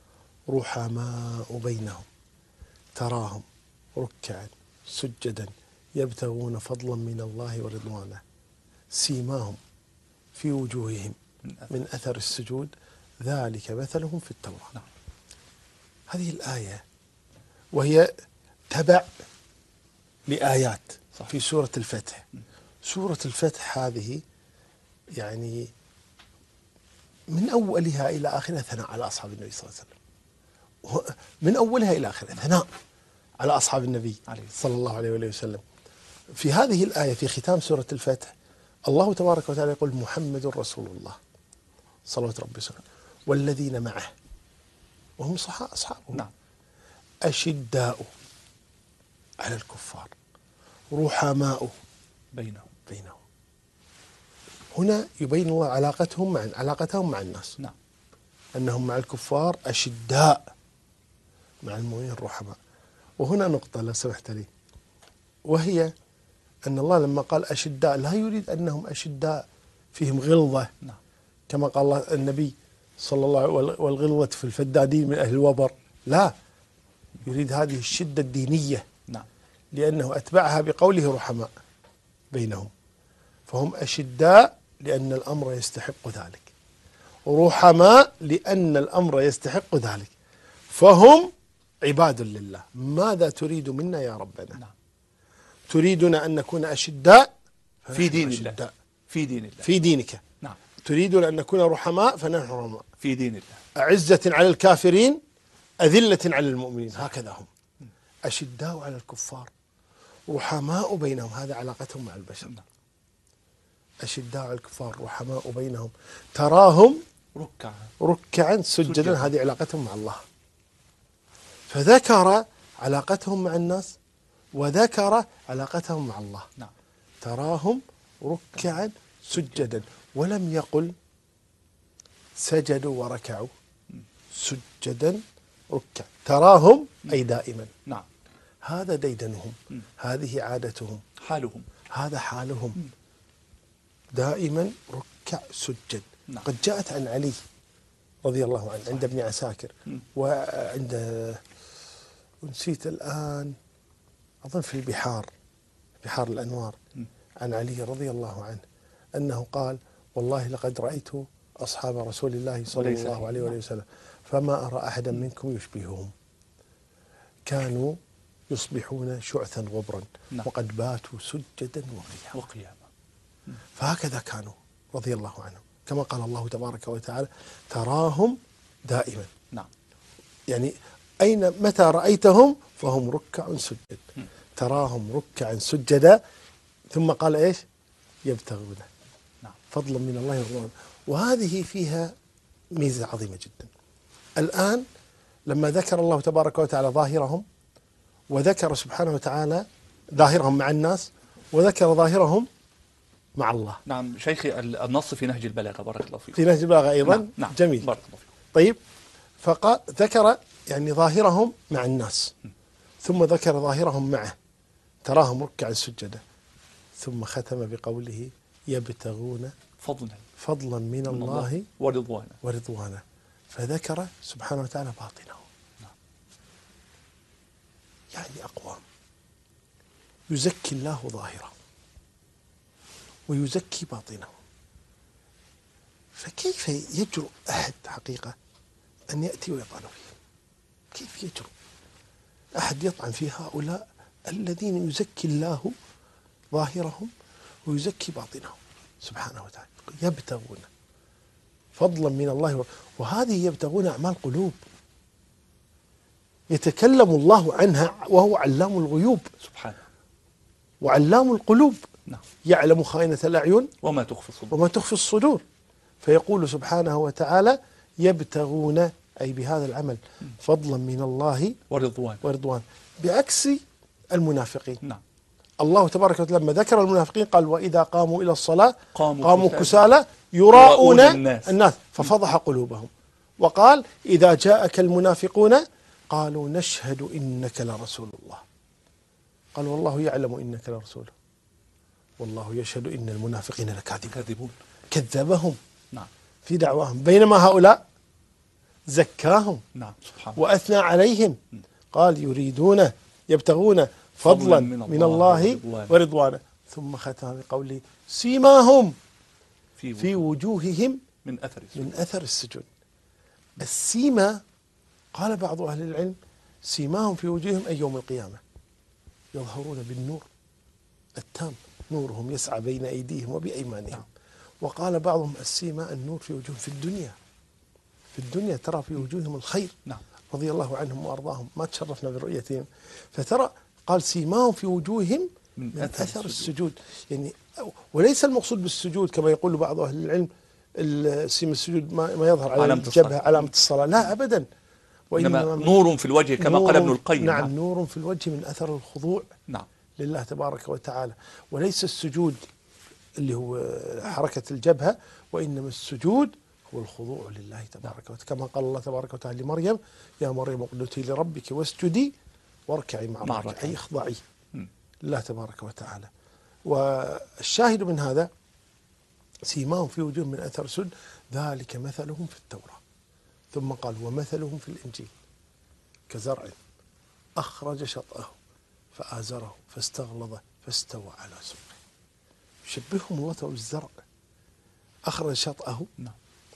رحماء بينهم تراهم ركعا سجدا يبتغون فضلا من الله ورضوانه سيماهم في وجوههم من أثر السجود ذلك مثلهم في التوراة. نعم. هذه الآية وهي تبع لآيات في سورة الفتح. سورة الفتح هذه يعني من أولها إلى آخرها ثناء على أصحاب النبي صلى الله عليه وسلم، من أولها إلى آخرها ثناء على أصحاب النبي صلى الله عليه وسلم. في هذه الآية في ختام سورة الفتح الله تبارك وتعالى يقول محمد رسول الله صلوات ربي وسلامه والذين معه وهم أصحابه. نعم. أشداء على الكفار رحماء بينهم. هنا يبين الله علاقتهم مع الناس. نعم. أنهم مع الكفار أشداء، مع المؤمنين رحماء. وهنا نقطة لو سمحت لي، وهي أن الله لما قال أشداء لا يريد أنهم أشداء فيهم غلظة. نعم. كما قال الله النبي صلى الله عليه وسلم والغلظة في الفدادين من أهل الوبر، لا، يريد هذه الشدة الدينية، نعم. لأنه أتبعها بقوله رحماء بينهم، فهم أشداء لأن الأمر يستحق ذلك، رحماء لأن الأمر يستحق ذلك، فهم عباد لله. ماذا تريد منا يا ربنا؟ نعم. تريدنا أن نكون أشداء في دين أشداء الله، في دين الله، في دينك. نعم. تريدنا أن نكون رحماء فنحن رحماء، في دين الله، أعزة على الكافرين أذلة على المؤمنين. هكذا هم أشداء على الكفار رحماء بينهم، هذا علاقتهم مع البشر. نعم. أشداء على الكفار رحماء بينهم تراهم ركعا سجدا، هذه علاقتهم مع الله. فذكر علاقتهم مع الناس وذكر علاقتهم مع الله. نعم. تراهم ركعا سجدا، ولم يقل سجدوا وركعوا، سجدا ركع. تراهم أي دائما، نعم. هذا ديدنهم، هذه عادتهم، حالهم، هذا حالهم، دائما ركع سجد. نعم. قد جاءت عن علي رضي الله عنه عند ابن عساكر وعند، ونسيت الآن، أظن في البحار، بحار الأنوار، عن علي رضي الله عنه أنه قال والله لقد رأيت أصحاب رسول الله صلى الله عليه وسلم فما أرى أحدا منكم يشبههم، كانوا يصبحون شعثا غبرا، نعم. وقد باتوا سجدا وقياما. فهكذا كانوا رضي الله عنهم، كما قال الله تبارك وتعالى تراهم دائما. نعم. يعني متى رأيتهم فهم ركع سجد، تراهم ركعا سجدا. ثم قال ايش؟ يبتغون، نعم، فضلا من الله ورضوانه. وهذه فيها ميزة عظيمة جدا. الآن لما ذكر الله تبارك وتعالى ظاهرهم، وذكر سبحانه وتعالى ظاهرهم مع الناس، وذكر ظاهرهم مع الله. نعم شيخي، النص في نهج البلاغة، بارك الله فيكم. في نهج البلاغة أيضا. نعم. نعم. جميل، بارك الله فيكم. طيب، فقال ذكر يعني ظاهرهم مع الناس، ثم ذكر ظاهرهم معه تراهم ركعا سجدا، ثم ختم بقوله يبتغون فضلا من الله ورضوانا، فذكر سبحانه وتعالى باطنه. نعم. يعني أقوام يزكي الله ظاهره ويزكي باطنه، فكيف يجرؤ أحد حقيقة أن يأتي ويطعن فيه؟ كيف يجرؤ أحد يطعن في هؤلاء الذين يزكي الله ظاهرهم ويزكي باطنهم سبحانه وتعالى؟ يبتغون فضلا من الله، وهذه يبتغون أعمال قلوب يتكلم الله عنها وهو علام الغيوب سبحانه وعلام القلوب. نعم. يعلم خائنة الأعين وما تخفي الصدور. فيقول سبحانه وتعالى يبتغون أي بهذا العمل فضلا من الله ورضوان، بعكس المنافقين. نعم. الله تبارك وتعالى لما ذكر المنافقين قال وإذا قاموا إلى الصلاة قاموا كسالى يراءون الناس ففضح قلوبهم. وقال إذا جاءك المنافقون قالوا نشهد إنك لرسول الله، قال والله يعلم إنك لرسوله والله يشهد إن المنافقين لكاذبون. كذبهم، نعم، في دعواهم، بينما هؤلاء زكاهم، نعم، سبحان وأثنى عليهم. قال يريدون يبتغون فضلا من الله ورضوانا، ثم ختم بقوله سيماهم في وجوههم من أثر السجود. السيما قال بعض أهل العلم سيماهم في وجوههم أي يوم القيامة يظهرون بالنور التام، نورهم يسعى بين أيديهم وبأيمانهم. وقال بعضهم السيما النور في وجوههم في الدنيا ترى في وجوههم الخير. نعم. رضي الله عنهم وأرضاهم، ما تشرفنا برؤيتهم. فترى قال سيماهم في وجوههم من أثر السجود. يعني وليس المقصود بالسجود كما يقول بعض أهل العلم سيم السجود ما يظهر على الجبهة علامة الصلاة، لا أبدا، وإنما نور في الوجه كما قال ابن القيم. نعم، نور في الوجه من أثر الخضوع، نعم، لله تبارك وتعالى. وليس السجود اللي هو حركة الجبهة، وإنما السجود هو الخضوع لله تبارك وتعالى، كما قال الله تبارك وتعالى لمريم يا مريم اقنتي لربك واسجدي واركعي مع الراكعين، أي اخضعي لله تبارك وتعالى. والشاهد من هذا سيماهم في وجوههم من أثر السجود ذلك مثلهم في التوراة، ثم قال ومثلهم في الإنجيل. كزرع أخرج شطأه فآزره فاستغلظ فاستوى على سوقه. يشبههم الله بالزرع أخرج شطأه نعم.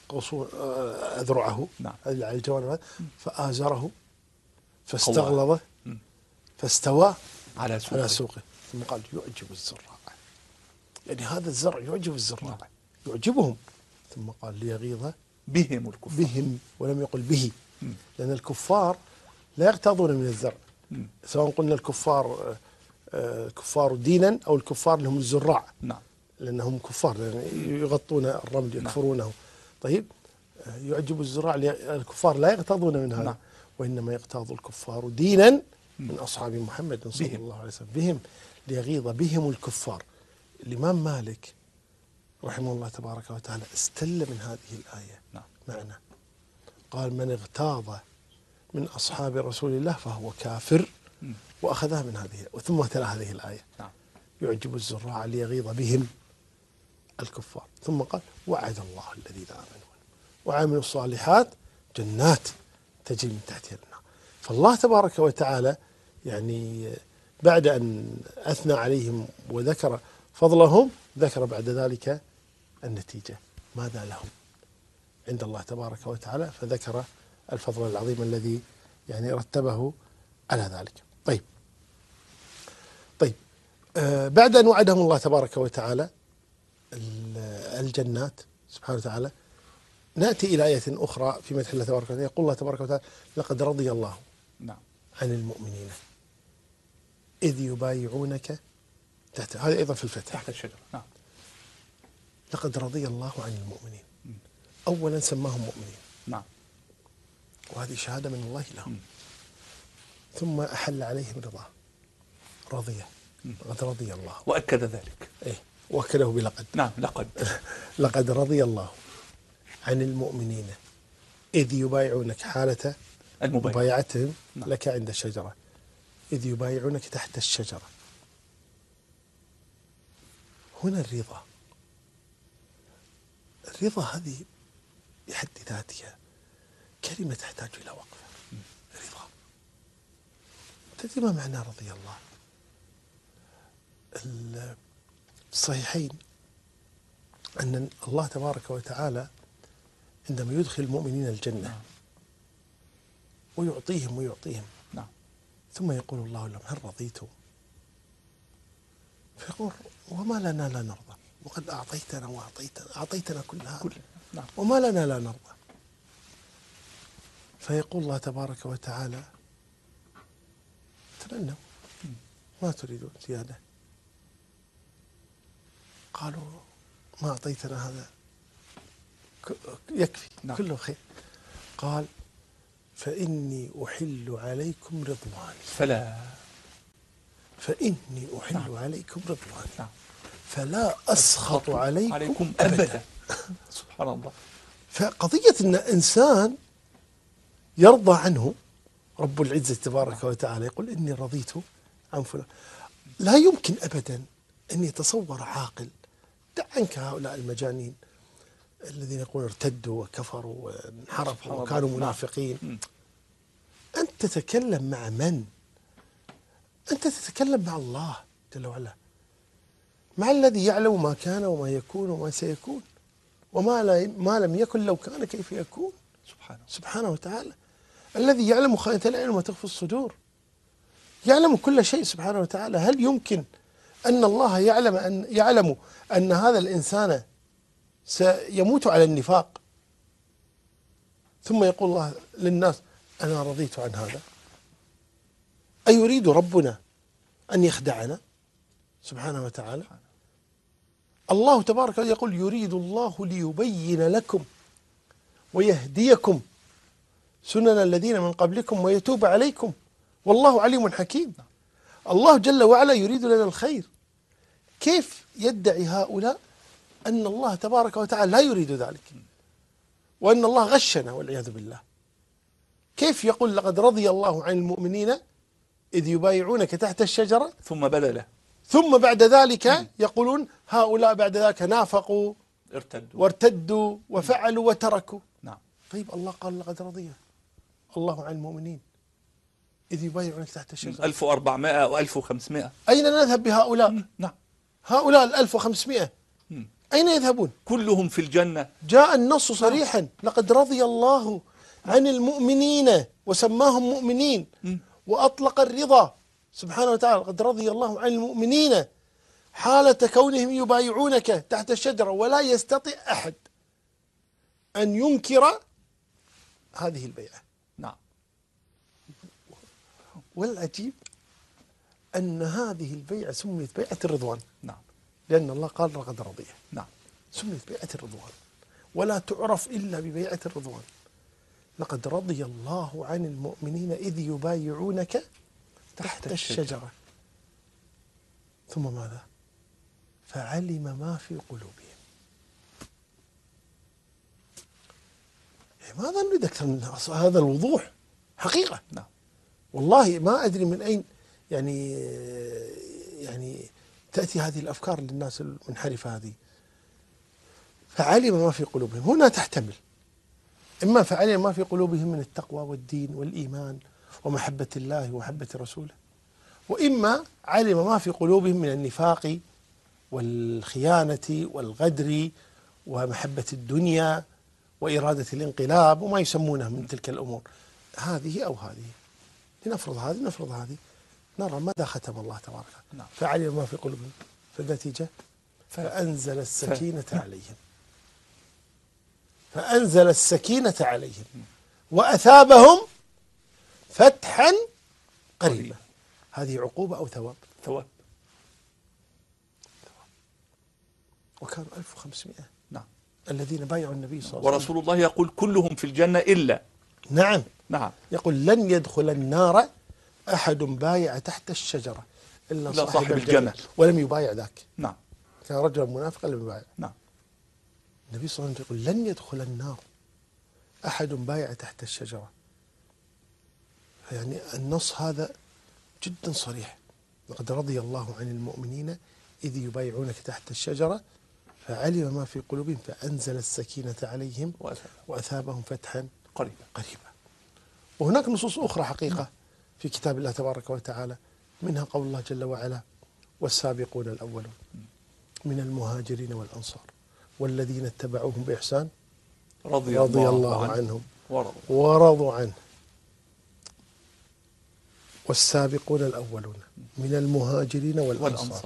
أذرعه نعم. على الجوانب فآزره فاستغلظ فاستوى على سوقه. ثم قال يعجب الزراع، يعني هذا الزرع يعجب الزراع، يعجبهم. ثم قال ليغيظ بهم الكفار، بهم ولم يقل به، لأن الكفار لا يغتاظون من الزرع، سواء قلنا الكفار كفار دينا أو الكفار اللي هم الزراع. نعم. لأنهم كفار، يعني يغطون الرمل يكفرونه. طيب يعجب الزراع، الكفار لا يغتاظون من هذا. نعم. وإنما يغتاظ الكفار دينا من أصحاب محمد صلى الله عليه وسلم بهم ليغيظ بهم الكفار. الإمام مالك رحمه الله تبارك وتعالى استل من هذه الآية. نعم. معنى قال من اغتاظ من أصحاب رسول الله فهو كافر، وأخذها من هذه ثم تلا هذه الآية. نعم. يعجب الزراع ليغيظ بهم الكفار. ثم قال وعد الله الذين آمنوا وعملوا الصالحات جنات تجري من تحتها الأنهار. فالله تبارك وتعالى يعني بعد أن أثنى عليهم وذكر فضلهم ذكر بعد ذلك النتيجة ماذا لهم عند الله تبارك وتعالى، فذكر الفضل العظيم الذي يعني رتبه على ذلك. طيب بعد أن وعدهم الله تبارك وتعالى الجنات سبحانه وتعالى، نأتي إلى آية أخرى في مدح الله تبارك وتعالى. يقول الله تبارك وتعالى لقد رضي الله نعم. عن المؤمنين إذ يبايعونك تحت، هذا أيضا في الفتح، تحت الشجرة. نعم. لقد رضي الله عن المؤمنين. أولا سماهم مؤمنين. نعم. وهذه شهادة من الله لهم. ثم أحل عليهم رضاه، رضيه، لقد رضي الله، وأكد ذلك. وأكده بلقد. نعم. لقد لقد رضي الله عن المؤمنين إذ يبايعونك حالة مبايعتهم لك عند الشجرة، إذ يبايعونك تحت الشجرة. هنا الرضا هذه بحد ذاتها كلمة تحتاج إلى وقفة. رضا، تدري ما معنى رضي الله؟ الصحيحين أن الله تبارك وتعالى عندما يدخل المؤمنين الجنة ويعطيهم نعم. ثم يقول الله لهم هل رضيتم؟ فيقول وما لنا لا نرضى وقد أعطيتنا كل هذا. نعم. وما لنا لا نرضى. فيقول الله تبارك وتعالى تمنوا ما تريدون زيادة. قالوا ما أعطيتنا هذا يكفي. نعم. كله خير. قال فإني أحل عليكم رضواني فإني أحل نعم. عليكم رضواني. نعم. فلا أسخط عليكم أبدا. سبحان الله. فقضية أن إنسان يرضى عنه رب العزة تبارك وتعالى يقول إني رضيت عن فلان، لا يمكن أبدا أن يتصور عاقل. دع عنك هؤلاء المجانين الذين يقولون ارتدوا وكفروا وانحرفوا وكانوا منافقين. أنت تتكلم مع من؟ أنت تتكلم مع الله جل وعلا، مع الذي يعلم ما كان وما يكون وما سيكون وما لم يكن لو كان كيف يكون. سبحانه وتعالى الذي يعلم خائنة الأعين وما تخفي الصدور، يعلم كل شيء سبحانه وتعالى. هل يمكن أن الله يعلم أن هذا الإنسان سيموت على النفاق ثم يقول الله للناس أنا رضيت عن هذا؟ أيريد ربنا أن يخدعنا سبحانه وتعالى؟ الله تبارك وتعالى يقول يريد الله ليبين لكم ويهديكم سنن الذين من قبلكم ويتوب عليكم والله عليم حكيم. الله جل وعلا يريد لنا الخير. كيف يدعي هؤلاء أن الله تبارك وتعالى لا يريد ذلك وأن الله غشنا والعياذ بالله؟ كيف يقول لقد رضي الله عن المؤمنين إذ يبايعونك تحت الشجرة ثم بدله، ثم بعد ذلك يقولون هؤلاء بعد ذلك نافقوا وارتدوا وفعلوا وتركوا. نعم. طيب الله قال لقد رضي الله عن المؤمنين إذ يبايعونك تحت الشجرة. 1400 أو 1500. أين نذهب بهؤلاء؟ نعم. هؤلاء 1500 أين يذهبون؟ كلهم في الجنة. جاء النص صريحا: لقد رضي الله عن المؤمنين وسماهم مؤمنين، وأطلق الرضا سبحانه وتعالى: لقد رضي الله عن المؤمنين حالة كونهم يبايعونك تحت الشجرة، ولا يستطيع أحد أن ينكر هذه البيعة. نعم. والعجيب أن هذه البيعة سميت بيعة الرضوان، نعم. لأن الله قال: لقد رضي. نعم. سميت بيعة الرضوان، ولا تعرف إلا ببيعة الرضوان. لقد رضي الله عن المؤمنين إذ يبايعونك تحت الشجرة، ثم ماذا؟ فعلم ما في قلوبهم. ماذا نريد أكثر من هذا الوضوح؟ حقيقة. نعم. والله ما أدري من أين يعني تأتي هذه الأفكار للناس المنحرفة هذه. فعلم ما في قلوبهم هنا تحتمل إما فعلم ما في قلوبهم من التقوى والدين والإيمان ومحبة الله ومحبة رسوله، وإما علم ما في قلوبهم من النفاق والخيانة والغدر ومحبة الدنيا وإرادة الانقلاب وما يسمونه من تلك الأمور، هذه أو هذه. لنفرض هذه نفرض هذه، نرى ماذا ختم الله تبارك وتعالى. نعم. فعلم ما في قلوبهم، فالنتيجة فأنزل السكينة عليهم، فأنزل السكينة عليهم وأثابهم فتحا قريبا. هذه عقوبة أو ثواب؟ ثواب. وكانوا 1500 نعم. الذين بايعوا النبي صلى الله عليه وسلم، ورسول الله يقول: كلهم في الجنة إلا. نعم. نعم. يقول: لن يدخل النار أحد بايع تحت الشجرة إلا صاحب الجنة، ولم يبايع ذاك. نعم. كان رجلا منافقا لم يبايع. نعم. النبي صلى الله عليه وسلم يقول: لن يدخل النار أحد بايع تحت الشجرة. يعني النص هذا جدا صريح: لقد رضي الله عن المؤمنين إذ يبايعونك تحت الشجرة فعلم ما في قلوبهم فأنزل السكينة عليهم وأثابهم فتحا قريبا. وهناك نصوص أخرى حقيقة في كتاب الله تبارك وتعالى، منها قول الله جل وعلا: والسابقون الأولون من المهاجرين والأنصار والذين اتبعوهم بإحسان رضي الله عنهم ورضوا عنه. والسابقون الأولون من المهاجرين والأنصار.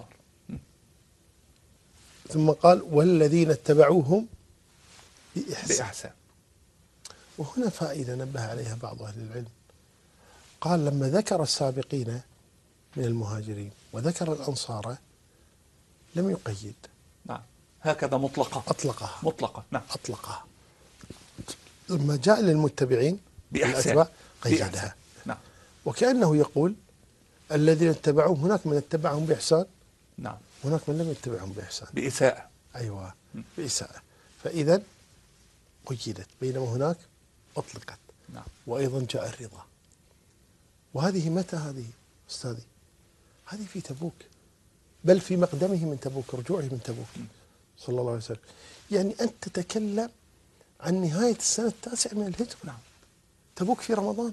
ثم قال: والذين اتبعوهم بإحسان. وهنا فائدة نبه عليها بعض أهل العلم، قال: لما ذكر السابقين من المهاجرين وذكر الأنصار لم يقيد. نعم. هكذا مطلقة. أطلقها. مطلقة. نعم. أطلقها. لما جاء للمتبعين بإحسان قيدها. نعم. وكأنه يقول: الذين اتبعوهم، هناك من اتبعهم بإحسان، نعم، هناك من لم يتبعهم بإحسان، بإساءة. أيوة، بإساءة. فإذا قيدت، بينما هناك أطلقت. نعم. وأيضا جاء الرضا. وهذه متى هذه أستاذي؟ هذه في تبوك، بل في مقدمه من تبوك، رجوعه من تبوك صلى الله عليه وسلم. يعني أنت تتكلم عن نهاية السنة 9 من الهجرة. نعم. تبوك في رمضان.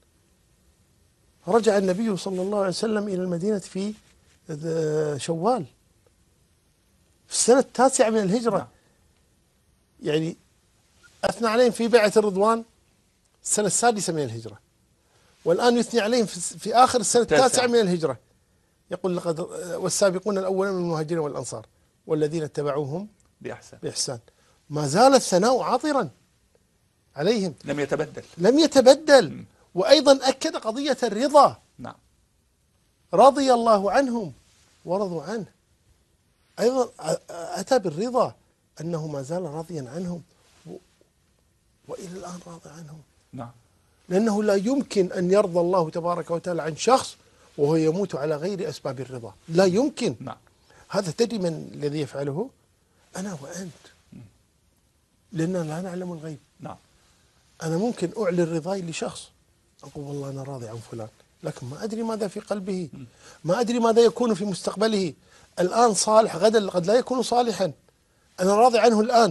رجع النبي صلى الله عليه وسلم إلى المدينة في شوال في السنة 9 من الهجرة. نعم. يعني أثنى عليهم في بيعة الرضوان السنة 6 من الهجرة، والآن يثني عليهم في آخر السنة 9 من الهجرة. يقول: لقد والسابقون الأولون من المهاجرين والأنصار والذين اتبعوهم بإحسان. ما زال الثناء عاطرا عليهم، لم يتبدل. وأيضا أكد قضية الرضا. نعم. رضي الله عنهم ورضوا عنه. أيضا أتى بالرضا، أنه ما زال راضيا عنهم وإلى الآن راضي عنهم. نعم. لأنه لا يمكن أن يرضى الله تبارك وتعالى عن شخص وهو يموت على غير أسباب الرضا، لا يمكن. نعم. هذا تدري من الذي يفعله؟ أنا وأنت، لأننا لا نعلم الغيب. نعم. أنا ممكن أعلن رضاي لشخص، أقول والله أنا راضي عن فلان، لكن ما أدري ماذا في قلبه، ما أدري ماذا يكون في مستقبله. الآن صالح، غدا قد لا يكون صالحا. أنا راضي عنه الآن،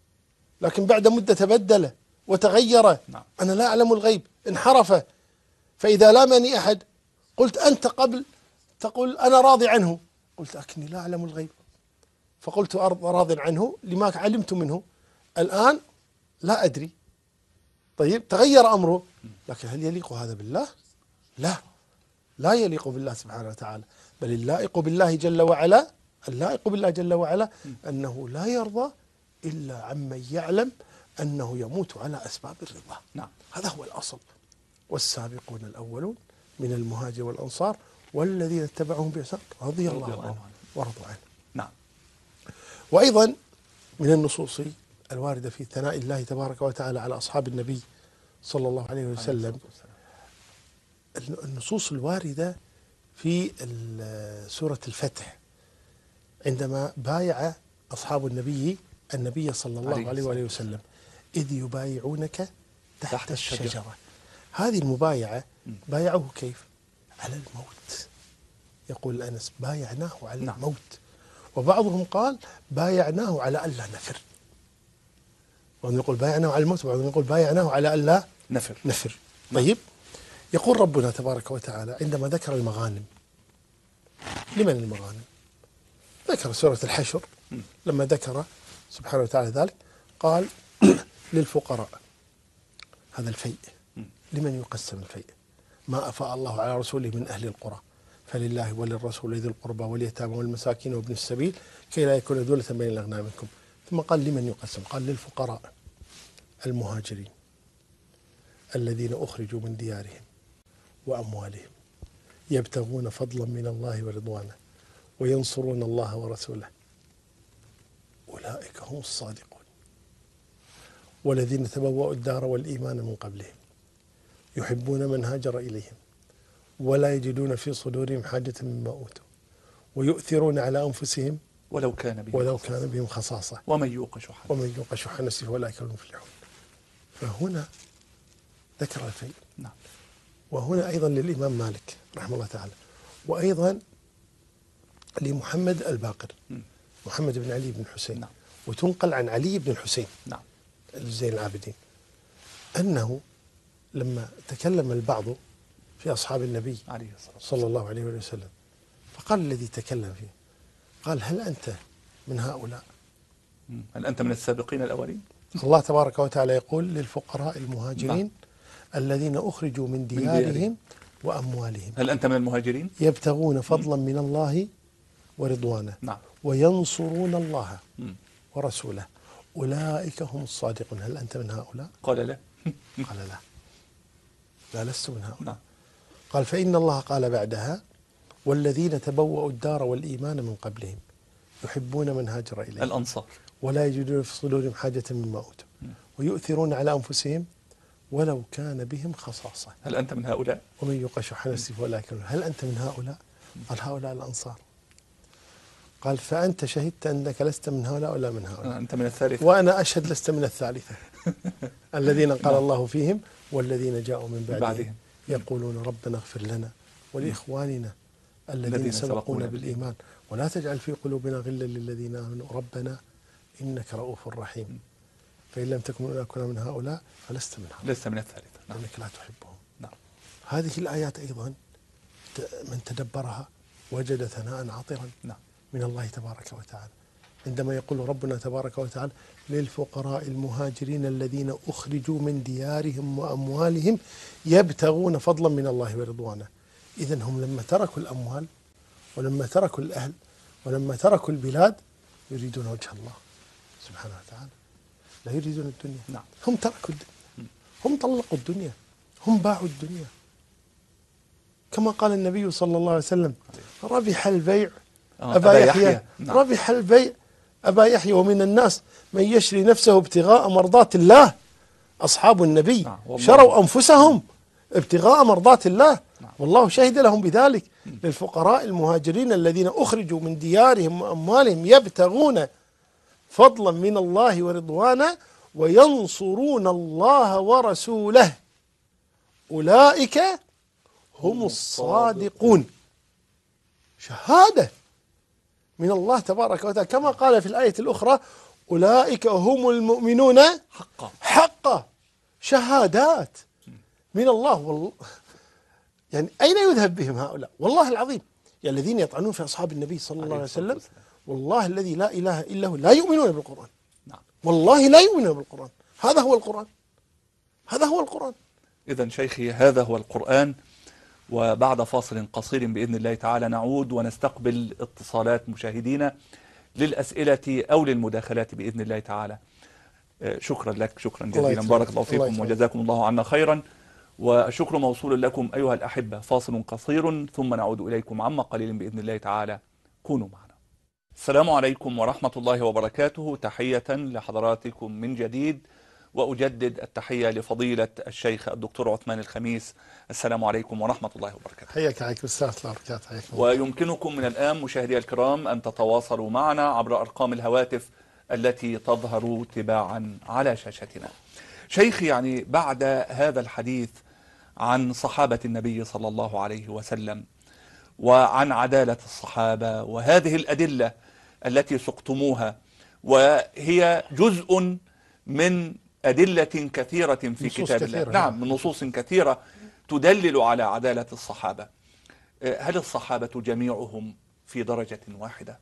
لكن بعد مدة تبدل وتغير. نعم. أنا لا أعلم الغيب، انحرف. فإذا لامني أحد قلت أنت قبل تقول أنا راضي عنه، قلت لكني لا أعلم الغيب، فقلت راض عنه لما علمت منه، الآن لا أدري. طيب تغير أمره، لكن هل يليق هذا بالله؟ لا، لا يليق بالله سبحانه وتعالى، بل اللائق بالله جل وعلا، اللائق بالله جل وعلا أنه لا يرضى إلا عمن يعلم أنه يموت على أسباب الرضا. نعم. هذا هو الأصل. والسابقون الأولون من المهاجر والأنصار والذين اتبعهم بإحسان رضي الله عنهم ورضوا عنه. نعم. وأيضا من النصوص الواردة في ثناء الله تبارك وتعالى على أصحاب النبي صلى الله عليه وسلم، النصوص الواردة في سورة الفتح عندما بايع أصحاب النبي صلى الله عليه وآله وسلم إذ يبايعونك تحت الشجرة. هذه المبايعة بايعوه كيف؟ على الموت. يقول أنس بايعناه على الموت، وبعضهم قال بايعناه على ألا نفر، وبعضهم يقول بايعناه على الموت، وبعضهم يقول بايعناه على ألا نفر. طيب، يقول ربنا تبارك وتعالى عندما ذكر المغانم، لمن المغانم؟ ذكر سورة الحشر لما ذكر سبحانه وتعالى ذلك قال للفقراء، هذا الفيء، لمن يقسم الفيء؟ ما أفاء الله على رسوله من أهل القرى فلله وللرسول ذي القربى واليتامى والمساكين وابن السبيل كي لا يكون دولة بين الأغنياء منكم. ثم قال لمن يقسم؟ قال للفقراء المهاجرين الذين أخرجوا من ديارهم وأموالهم يبتغون فضلا من الله ورضوانه وينصرون الله ورسوله أولئك هم الصادقون والذين تبوأوا الدار والإيمان من قبلهم يحبون من هاجر إليهم ولا يجدون في صدورهم حاجة مما أوتوا ويؤثرون على أنفسهم ولو كان بهم خصاصة ومن يوق شح نفسه فأولئك هم المفلحون. فهنا ذكر الفيء. نعم. وهنا أيضا للإمام مالك رحمه الله تعالى، وأيضا لمحمد الباقر محمد بن علي بن حسين. نعم. وتنقل عن علي بن الحسين. نعم. زين العابدين أنه لما تكلم البعض في أصحاب النبي صلى الله عليه وسلم فقال الذي تكلم فيه قال هل أنت من هؤلاء؟ هل أنت من السابقين الأولين؟ الله تبارك وتعالى يقول للفقراء المهاجرين الذين أخرجوا من ديارهم وأموالهم هل أنت من المهاجرين؟ يبتغون فضلا من الله ورضوانه. نعم. وينصرون الله ورسوله أولئك هم الصادقون. هل أنت من هؤلاء؟ قال لا. قال لا لست من هؤلاء. نعم. قال فإن الله قال بعدها والذين تبوأوا الدار والإيمان من قبلهم يحبون من هاجر إليهم الأنصار ولا يجدون في صدورهم حاجة مما أوتوا ويؤثرون على أنفسهم ولو كان بهم خصاصة. هل أنت من هؤلاء؟ ومن يوق شح نفسه فأولئك هم. هل أنت من هؤلاء؟ قال هؤلاء الأنصار. قال فأنت شهدت أنك لست من هؤلاء ولا من هؤلاء؟ أنت من الثالثة. وأنا أشهد لست من الثالثة. الذين قال الله فيهم والذين جاءوا من بعدهم يقولون ربنا اغفر لنا ولإخواننا الذين سبقونا بالإيمان ولا تجعل في قلوبنا غلا للذين آمنوا ربنا إنك رؤوف رحيم. فإن لم تكن من هؤلاء فلست من هؤلاء. لست من الثالثة. نعم. لأنك لا تحبهم. نعم. هذه الآيات أيضا من تدبرها وجد ثناء عطرا. نعم. من الله تبارك وتعالى عندما يقول ربنا تبارك وتعالى للفقراء المهاجرين الذين أخرجوا من ديارهم وأموالهم يبتغون فضلا من الله ورضوانه. إذن هم لما تركوا الأموال ولما تركوا الأهل ولما تركوا البلاد يريدون وجه الله سبحانه وتعالى، لا يريدون الدنيا. نعم. هم تركوا الدنيا، هم طلقوا الدنيا، هم باعوا الدنيا، كما قال النبي صلى الله عليه وسلم ربح البيع أبا يحيى. نعم. ربح البيع أبا يحيى ومن الناس من يشري نفسه ابتغاء مرضات الله. أصحاب النبي نعم. شروا أنفسهم ابتغاء مرضات الله. نعم. والله شهد لهم بذلك. للفقراء المهاجرين الذين أخرجوا من ديارهم وأموالهم يبتغون فضلا من الله ورضوانا وينصرون الله ورسوله أولئك هم الصادقون. شهادة من الله تبارك وتعالى كما قال في الآية الأخرى أولئك هم المؤمنون حقا. شهادات من الله. والله يعني أين يذهب بهم هؤلاء؟ والله العظيم يا الذين يطعنون في أصحاب النبي صلى الله عليه وسلم، والله الذي لا إله إلا هو لا يؤمنون بالقرآن. نعم. والله لا يؤمنون بالقرآن. هذا هو القرآن، هذا هو القرآن. إذن شيخي هذا هو القرآن. وبعد فاصل قصير بإذن الله تعالى نعود ونستقبل اتصالات مشاهدينا للأسئلة أو للمداخلات بإذن الله تعالى. شكرا لك، شكرا جزيلا، بارك الله فيكم وجزاكم الله عنا خيرا. والشكر موصول لكم أيها الأحبة. فاصل قصير ثم نعود إليكم عما قليل بإذن الله تعالى، كونوا معنا. السلام عليكم ورحمة الله وبركاته. تحية لحضراتكم من جديد، وأجدد التحية لفضيلة الشيخ الدكتور عثمان الخميس. السلام عليكم ورحمة الله وبركاته. حياك عليكم السلام ورحمة الله وبركاته. ويمكنكم من الآن مشاهدي الكرام أن تتواصلوا معنا عبر أرقام الهواتف التي تظهر تباعا على شاشتنا. شيخي، يعني بعد هذا الحديث عن صحابة النبي صلى الله عليه وسلم وعن عدالة الصحابة وهذه الأدلة التي سقتموها، وهي جزء من أدلة كثيرة في كتاب الله، نعم، من نصوص كثيرة تدلل على عدالة الصحابة. هل الصحابة جميعهم في درجة واحدة؟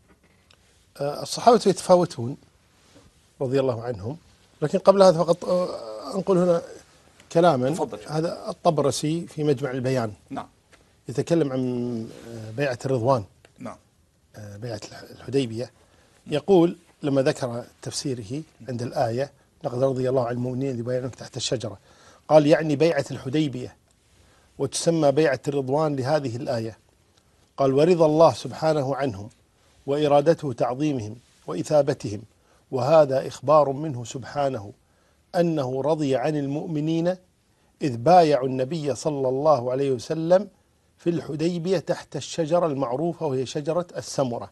الصحابة يتفاوتون رضي الله عنهم، لكن قبل هذا فقط أنقل هنا كلاما. تفضل. هذا الطبرسي في مجمع البيان، نعم، يتكلم عن بيعة الرضوان، نعم، بيعة الحديبية. يقول لما ذكر تفسيره عند الآية لقد رضي الله عن المؤمنين إذ يبايعونك تحت الشجرة، قال يعني بيعة الحديبية، وتسمى بيعة الرضوان لهذه الآية. قال ورضى الله سبحانه عنهم وإرادته تعظيمهم وإثابتهم، وهذا إخبار منه سبحانه أنه رضي عن المؤمنين إذ بايعوا النبي صلى الله عليه وسلم في الحديبية تحت الشجرة المعروفة وهي شجرة السمرة.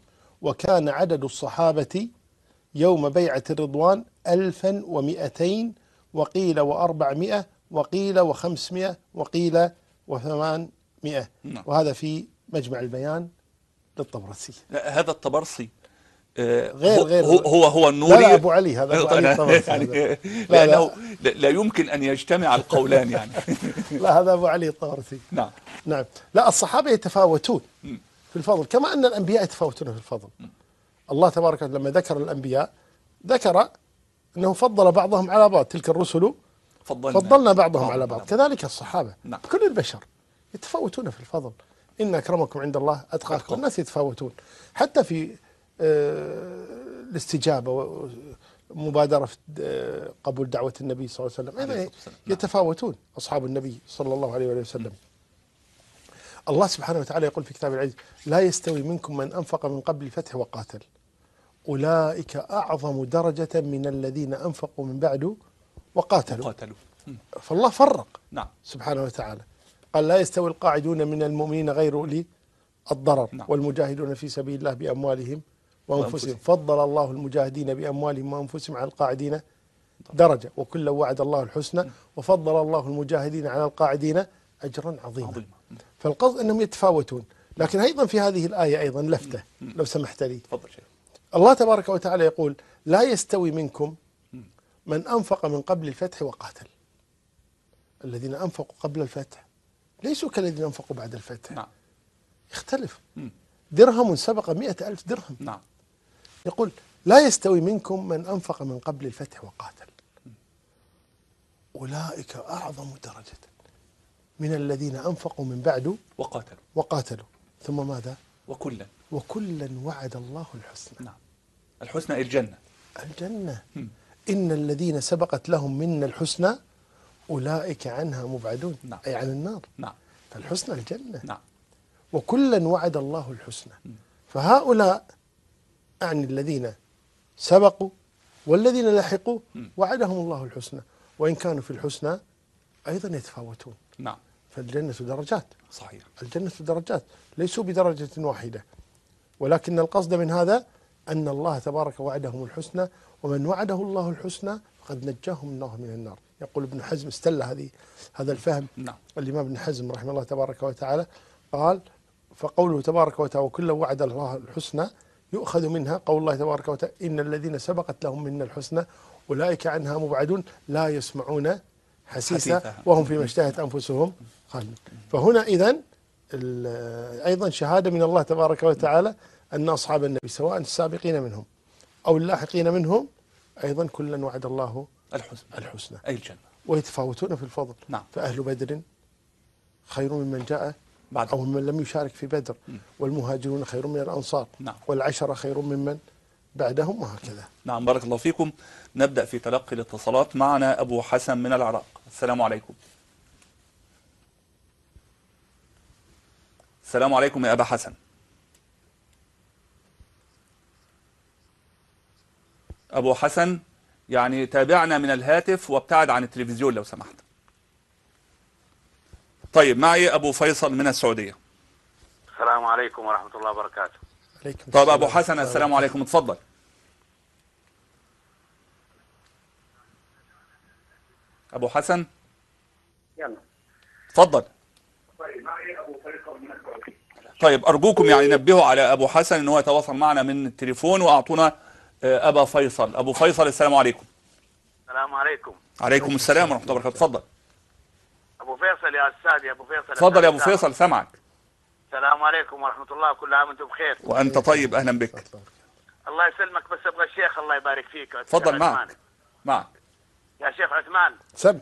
وكان عدد الصحابة يوم بيعة الرضوان 1200، وقيل 400، وقيل 500، وقيل 800. وهذا في مجمع البيان للطبرسي. هذا الطبرسي غير هو النوري. لا أبو علي، هذا أبو علي الطبرسي يعني لأنه لا يمكن أن يجتمع القولان يعني. لا، هذا أبو علي الطبرسي. نعم، نعم. لا، الصحابة يتفاوتون في الفضل كما أن الأنبياء يتفاوتون في الفضل. الله تبارك وتعالى لما ذكر الأنبياء ذكر أنه فضل بعضهم على بعض، تلك الرسل فضلنا بعضهم على بعض. كذلك الصحابة، نعم. كل البشر يتفاوتون في الفضل. إن أكرمكم عند الله أتقاكم. الناس يتفاوتون حتى في الاستجابة ومبادرة في قبول دعوة النبي صلى الله عليه وسلم، أيضا يتفاوتون أصحاب النبي صلى الله عليه وسلم. الله سبحانه وتعالى يقول في كتاب العزيز لا يستوي منكم من أنفق من قبل الفتح وقاتل أولئك أعظم درجة من الذين أنفقوا من بعد وقاتلوا. فالله فرق، نعم، سبحانه وتعالى. قال لا يستوي القاعدون من المؤمنين غير أولي الضرر، نعم، والمجاهدون في سبيل الله بأموالهم وأنفسهم. فضل الله المجاهدين بأموالهم وأنفسهم على القاعدين درجة، وكلا وعد الله الحسنى، وفضل الله المجاهدين على القاعدين أجرا عظيما. فالقصد أنهم يتفاوتون. لكن أيضا في هذه الآية أيضا لفتة لو سمحت لي. تفضل شيخ. الله تبارك وتعالى يقول لا يستوي منكم من أنفق من قبل الفتح وقاتل. الذين أنفقوا قبل الفتح ليسوا كالذين أنفقوا بعد الفتح. نعم. يختلف. درهم سبق 100,000 درهم. نعم. يقول لا يستوي منكم من أنفق من قبل الفتح وقاتل أولئك أعظم درجة من الذين أنفقوا من بعد وقاتلوا. ثم ماذا؟ وكلا وعد الله الحسنى. نعم. الحسنى الجنة. إن الذين سبقت لهم منا الحسنى أولئك عنها مبعدون. نعم. أي عن النار. نعم. فالحسنى الجنة. نعم. وكلا وعد الله الحسنى. فهؤلاء أعني الذين سبقوا والذين لحقوا وعدهم الله الحسنى، وإن كانوا في الحسنى أيضا يتفاوتون. نعم. فالجنة درجات. صحيح. الجنة درجات، ليسوا بدرجة واحدة. ولكن القصد من هذا أن الله تبارك وعدهم الحسنى، ومن وعده الله الحسنى فقد نجاهم الله من النار. يقول ابن حزم استل هذا الفهم. نعم. الإمام ابن حزم رحمه الله تبارك وتعالى قال فقوله تبارك وتعالى وكلا وعد الله الحسنى يؤخذ منها قول الله تبارك وتعالى إن الذين سبقت لهم منا الحسنى أولئك عنها مبعدون لا يسمعون حسيسا وهم فيما اشتهت أنفسهم خالدون. فهنا إذن أيضا شهادة من الله تبارك وتعالى أن أصحاب النبي سواء السابقين منهم أو اللاحقين منهم أيضا كلا وعد الله الحسنى أي الجنة. ويتفاوتون في الفضل. نعم. فأهل بدر خير ممن جاء بعد أو ممن لم يشارك في بدر، والمهاجرون خير من الأنصار، نعم. والعشرة خير ممن بعدهم، وهكذا. نعم، بارك الله فيكم. نبدأ في تلقي الاتصالات. معنا أبو حسن من العراق. السلام عليكم. السلام عليكم يا أبا حسن. أبو حسن يعني تابعنا من الهاتف وابتعد عن التلفزيون لو سمحت. طيب، معي أبو فيصل من السعودية. السلام عليكم ورحمة الله وبركاته. عليكم طيب أبو حسن، السلام عليكم، اتفضل. أبو حسن يلا اتفضل. طيب أرجوكم يعني نبهوا على أبو حسن أنه يتواصل معنا من التليفون، وأعطونا أبا فيصل. أبو فيصل السلام عليكم. السلام عليكم. عليكم السلام ورحمة الله وبركاته. اتفضل. أبو فيصل يا أستاذ، يا أبو فيصل. اتفضل يا أبو فيصل، سمعك. السلام عليكم ورحمة الله، كل عام وأنتم بخير. وأنت طيب، أهلا بك. الله يسلمك، بس أبغى الشيخ الله يبارك فيك. اتفضل، معك يا شيخ عثمان. سم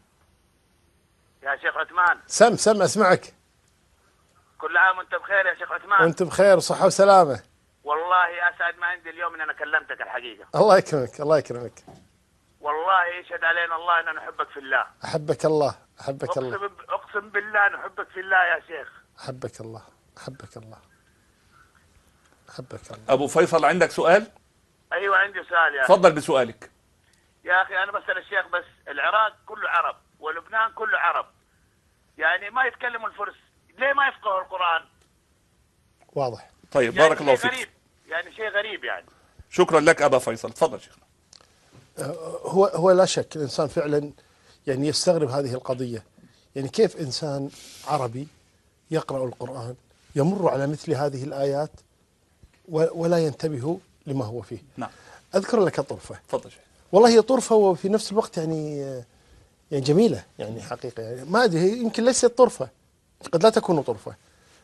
يا شيخ عثمان. سم أسمعك. كل عام وأنت بخير يا شيخ عثمان. وأنت بخير وصحة وسلامة. والله أسعد ما عندي اليوم إن أنا كلمتك الحقيقة. الله يكرمك، الله يكرمك. والله يشهد علينا الله إن نحبك في الله. أحبك الله، أحبك الله. أقسم بالله نحبك في الله يا شيخ. أحبك الله، أحبك الله، أحبك الله. أبو فيصل عندك سؤال؟ أيوة عندي سؤال يا تفضل بسؤالك. يا أخي أنا بسأل الشيخ، بس العراق كله عرب ولبنان كله عرب، يعني ما يتكلموا الفرس، ليه ما يفقهوا القرآن؟ واضح. طيب، يعني بارك الله فيك. غريب، يعني شيء غريب يعني. شكرا لك أبا فيصل. تفضل شيخنا. هو لا شك الإنسان فعلا يعني يستغرب هذه القضية، يعني كيف إنسان عربي يقرأ القرآن يمر على مثل هذه الآيات ولا ينتبه لما هو فيه. نعم. أذكر لك طرفة. تفضل شيخ. والله هي طرفة وفي نفس الوقت يعني جميلة، يعني حقيقة يعني ما أدري، يمكن ليست طرفة، قد لا تكون طرفة.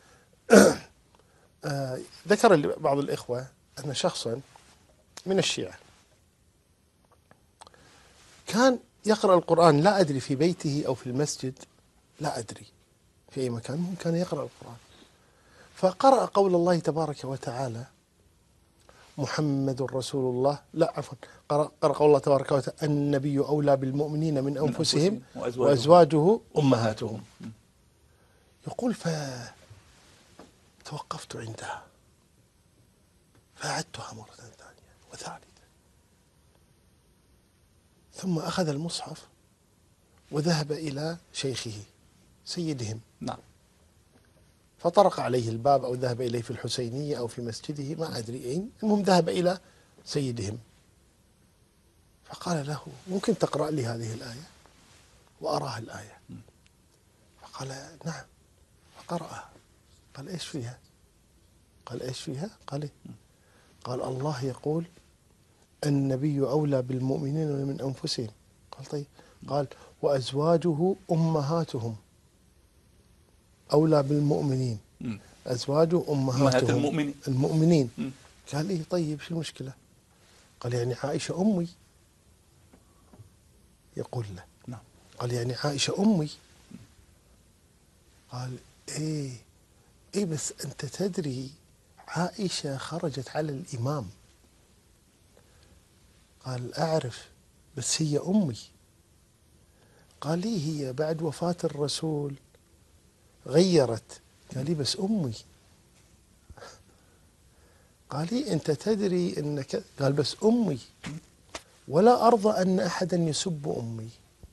ذكر بعض الإخوة أن شخصا من الشيعة كان يقرأ القرآن، لا أدري في بيته أو في المسجد، لا أدري في أي مكان كان يقرأ القرآن، فقرأ قول الله تبارك وتعالى محمد رسول الله، لا عفوا، قرأ قول الله تبارك وتعالى النبي أولى بالمؤمنين من أنفسهم وأزواجه أمهاتهم. يقول فتوقفت عندها فأعدتها مرة ثانية وثالثة، ثم أخذ المصحف وذهب إلى شيخه سيدهم. نعم. فطرق عليه الباب أو ذهب إليه في الحسينية أو في مسجده، ما أدري أين، المهم ذهب إلى سيدهم فقال له ممكن تقرأ لي هذه الآية؟ وأراه الآية فقال نعم، فقرأها. قال إيش فيها؟ قال إيش فيها؟ قال إيه؟ قال الله يقول النبي أولى بالمؤمنين من أنفسهم. قال طيب، قال وأزواجه أمهاتهم، أولى بالمؤمنين، أزواجه أمهاتهم المؤمنين. قال إيه طيب شو المشكلة؟ قال يعني عائشة أمي. يقول له نعم. قال يعني عائشة أمي. قال إيه بس أنت تدري عائشة خرجت على الإمام. قال أعرف بس هي أمي. قال لي هي بعد وفاة الرسول غيرت. قال لي بس أمي. قال لي أنت تدري أنك، قال بس أمي، ولا أرضى أن أحدا يسب أمي،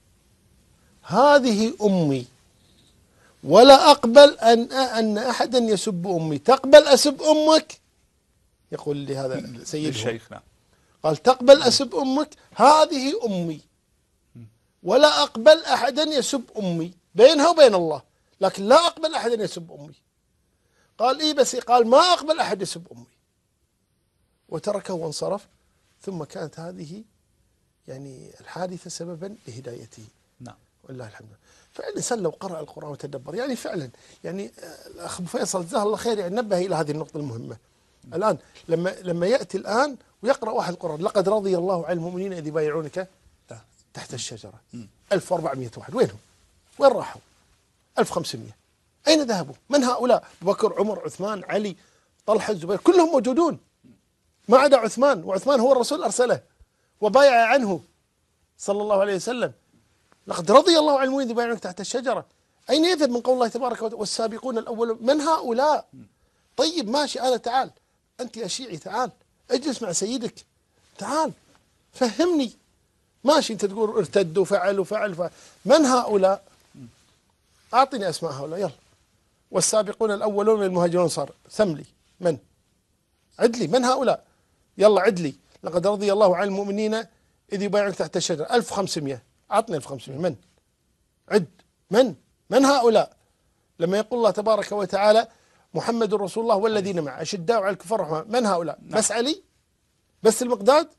هذه أمي، ولا أقبل أن أحدا يسب أمي. تقبل أسب أمك؟ يقول لي هذا سيدهم الشيخ. نعم. قال تقبل أسب أمك؟ هذه أمي، ولا أقبل أحدا يسب أمي، بينها وبين الله، لكن لا أقبل أحدا يسب أمي. قال إيه بس، قال ما أقبل أحد يسب أمي، وتركه وانصرف. ثم كانت هذه يعني الحادثة سببا لهدايته. نعم. والله الحمد. فالإنسان لو قرأ القرآن وتدبر يعني فعلا يعني الأخ أبو فيصل جزاه الله خير يعني نبه إلى هذه النقطة المهمة. الآن لما يأتي الآن ويقرأ واحد القرآن لقد رضي الله عن المؤمنين إذ يبايعونك تحت الشجرة 1400 واحد وينهم؟ وين راحوا؟ 1500 أين ذهبوا؟ من هؤلاء؟ أبو بكر عمر عثمان علي طلحة الزبير كلهم موجودون ما عدا عثمان، وعثمان هو الرسول أرسله وبايع عنه صلى الله عليه وسلم. لقد رضي الله عن المؤمنين إذ يبايعونك تحت الشجرة. أين يذهب من قول الله تبارك وتعالى والسابقون الأولون؟ من هؤلاء؟ طيب ماشي أنا تعال أنت يا شيعي تعال اجلس مع سيدك تعال فهمني. ماشي أنت تقول ارتدوا فعل من هؤلاء؟ أعطني أسماء هؤلاء يلا. والسابقون الأولون من المهاجرون صار سملي من؟ عدلي من هؤلاء؟ يلا عدلي. لقد رضي الله عن المؤمنين إذ يبايعونك تحت الشجرة 1500 أعطني 1500 من؟ عد من هؤلاء؟ لما يقول الله تبارك وتعالى محمد رسول الله والذين معه أشداء على الكفار رحمة من هؤلاء؟ بس علي؟ بس المقداد؟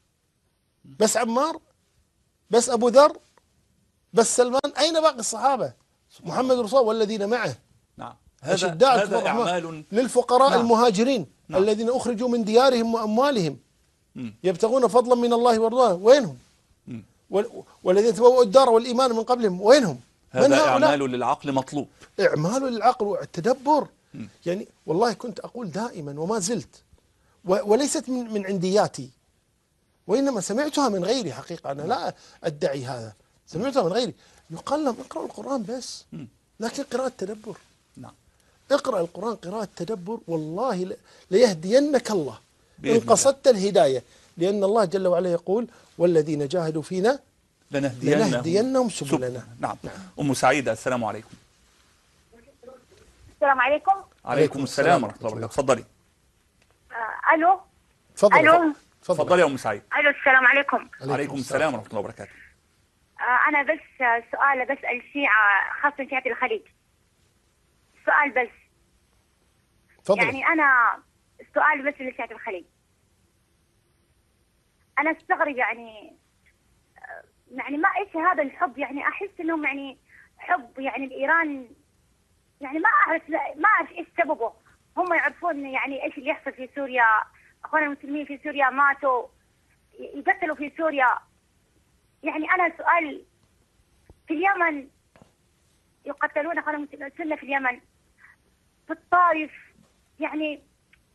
بس عمار؟ بس أبو ذر؟ بس سلمان؟ أين باقي الصحابة؟ محمد رسول الله والذين معه. نعم. هذا أعمال للفقراء نعم. المهاجرين نعم. الذين أخرجوا من ديارهم وأموالهم يبتغون فضلا من الله ورضوانه وينهم؟ والذين تبوأوا الدار والإيمان من قبلهم وينهم؟ هذا أعمال للعقل مطلوب. إعمال للعقل والتدبر. يعني والله كنت أقول دائما وما زلت وليست من عندياتي وإنما سمعتها من غيري حقيقة. أنا لا أدعي هذا سمعتها من غيري. يقال لهم اقرأوا القرآن بس لكن قراءة تدبر. نعم. اقرأ القرآن قراءة تدبر والله ليهدينك الله إن بإذن قصدت الهداية لأن الله جل وعلا يقول والذين جاهدوا فينا لنهدينهم سبلنا. نعم. أم سعيدة السلام عليكم. السلام عليكم. عليكم السلام ورحمة الله وبركاته. تفضلي. الو. تفضلي يا أم سعيد. الو السلام عليكم. عليكم السلام ورحمة الله وبركاته. انا بس سؤال بسأل الشيعة خاصة شيعة الخليج سؤال بس. فضل. يعني انا السؤال بس لشيعة الخليج. انا استغرب يعني ما ايش هذا الحب يعني احس انهم يعني حب يعني الايران يعني ما اعرف ايش سببه. هم يعرفون يعني ايش اللي يحصل في سوريا. اخواننا المسلمين في سوريا ماتوا يقتلوا في سوريا. يعني انا سؤال في اليمن يقتلون اخواننا المسلمين في اليمن في الطائف يعني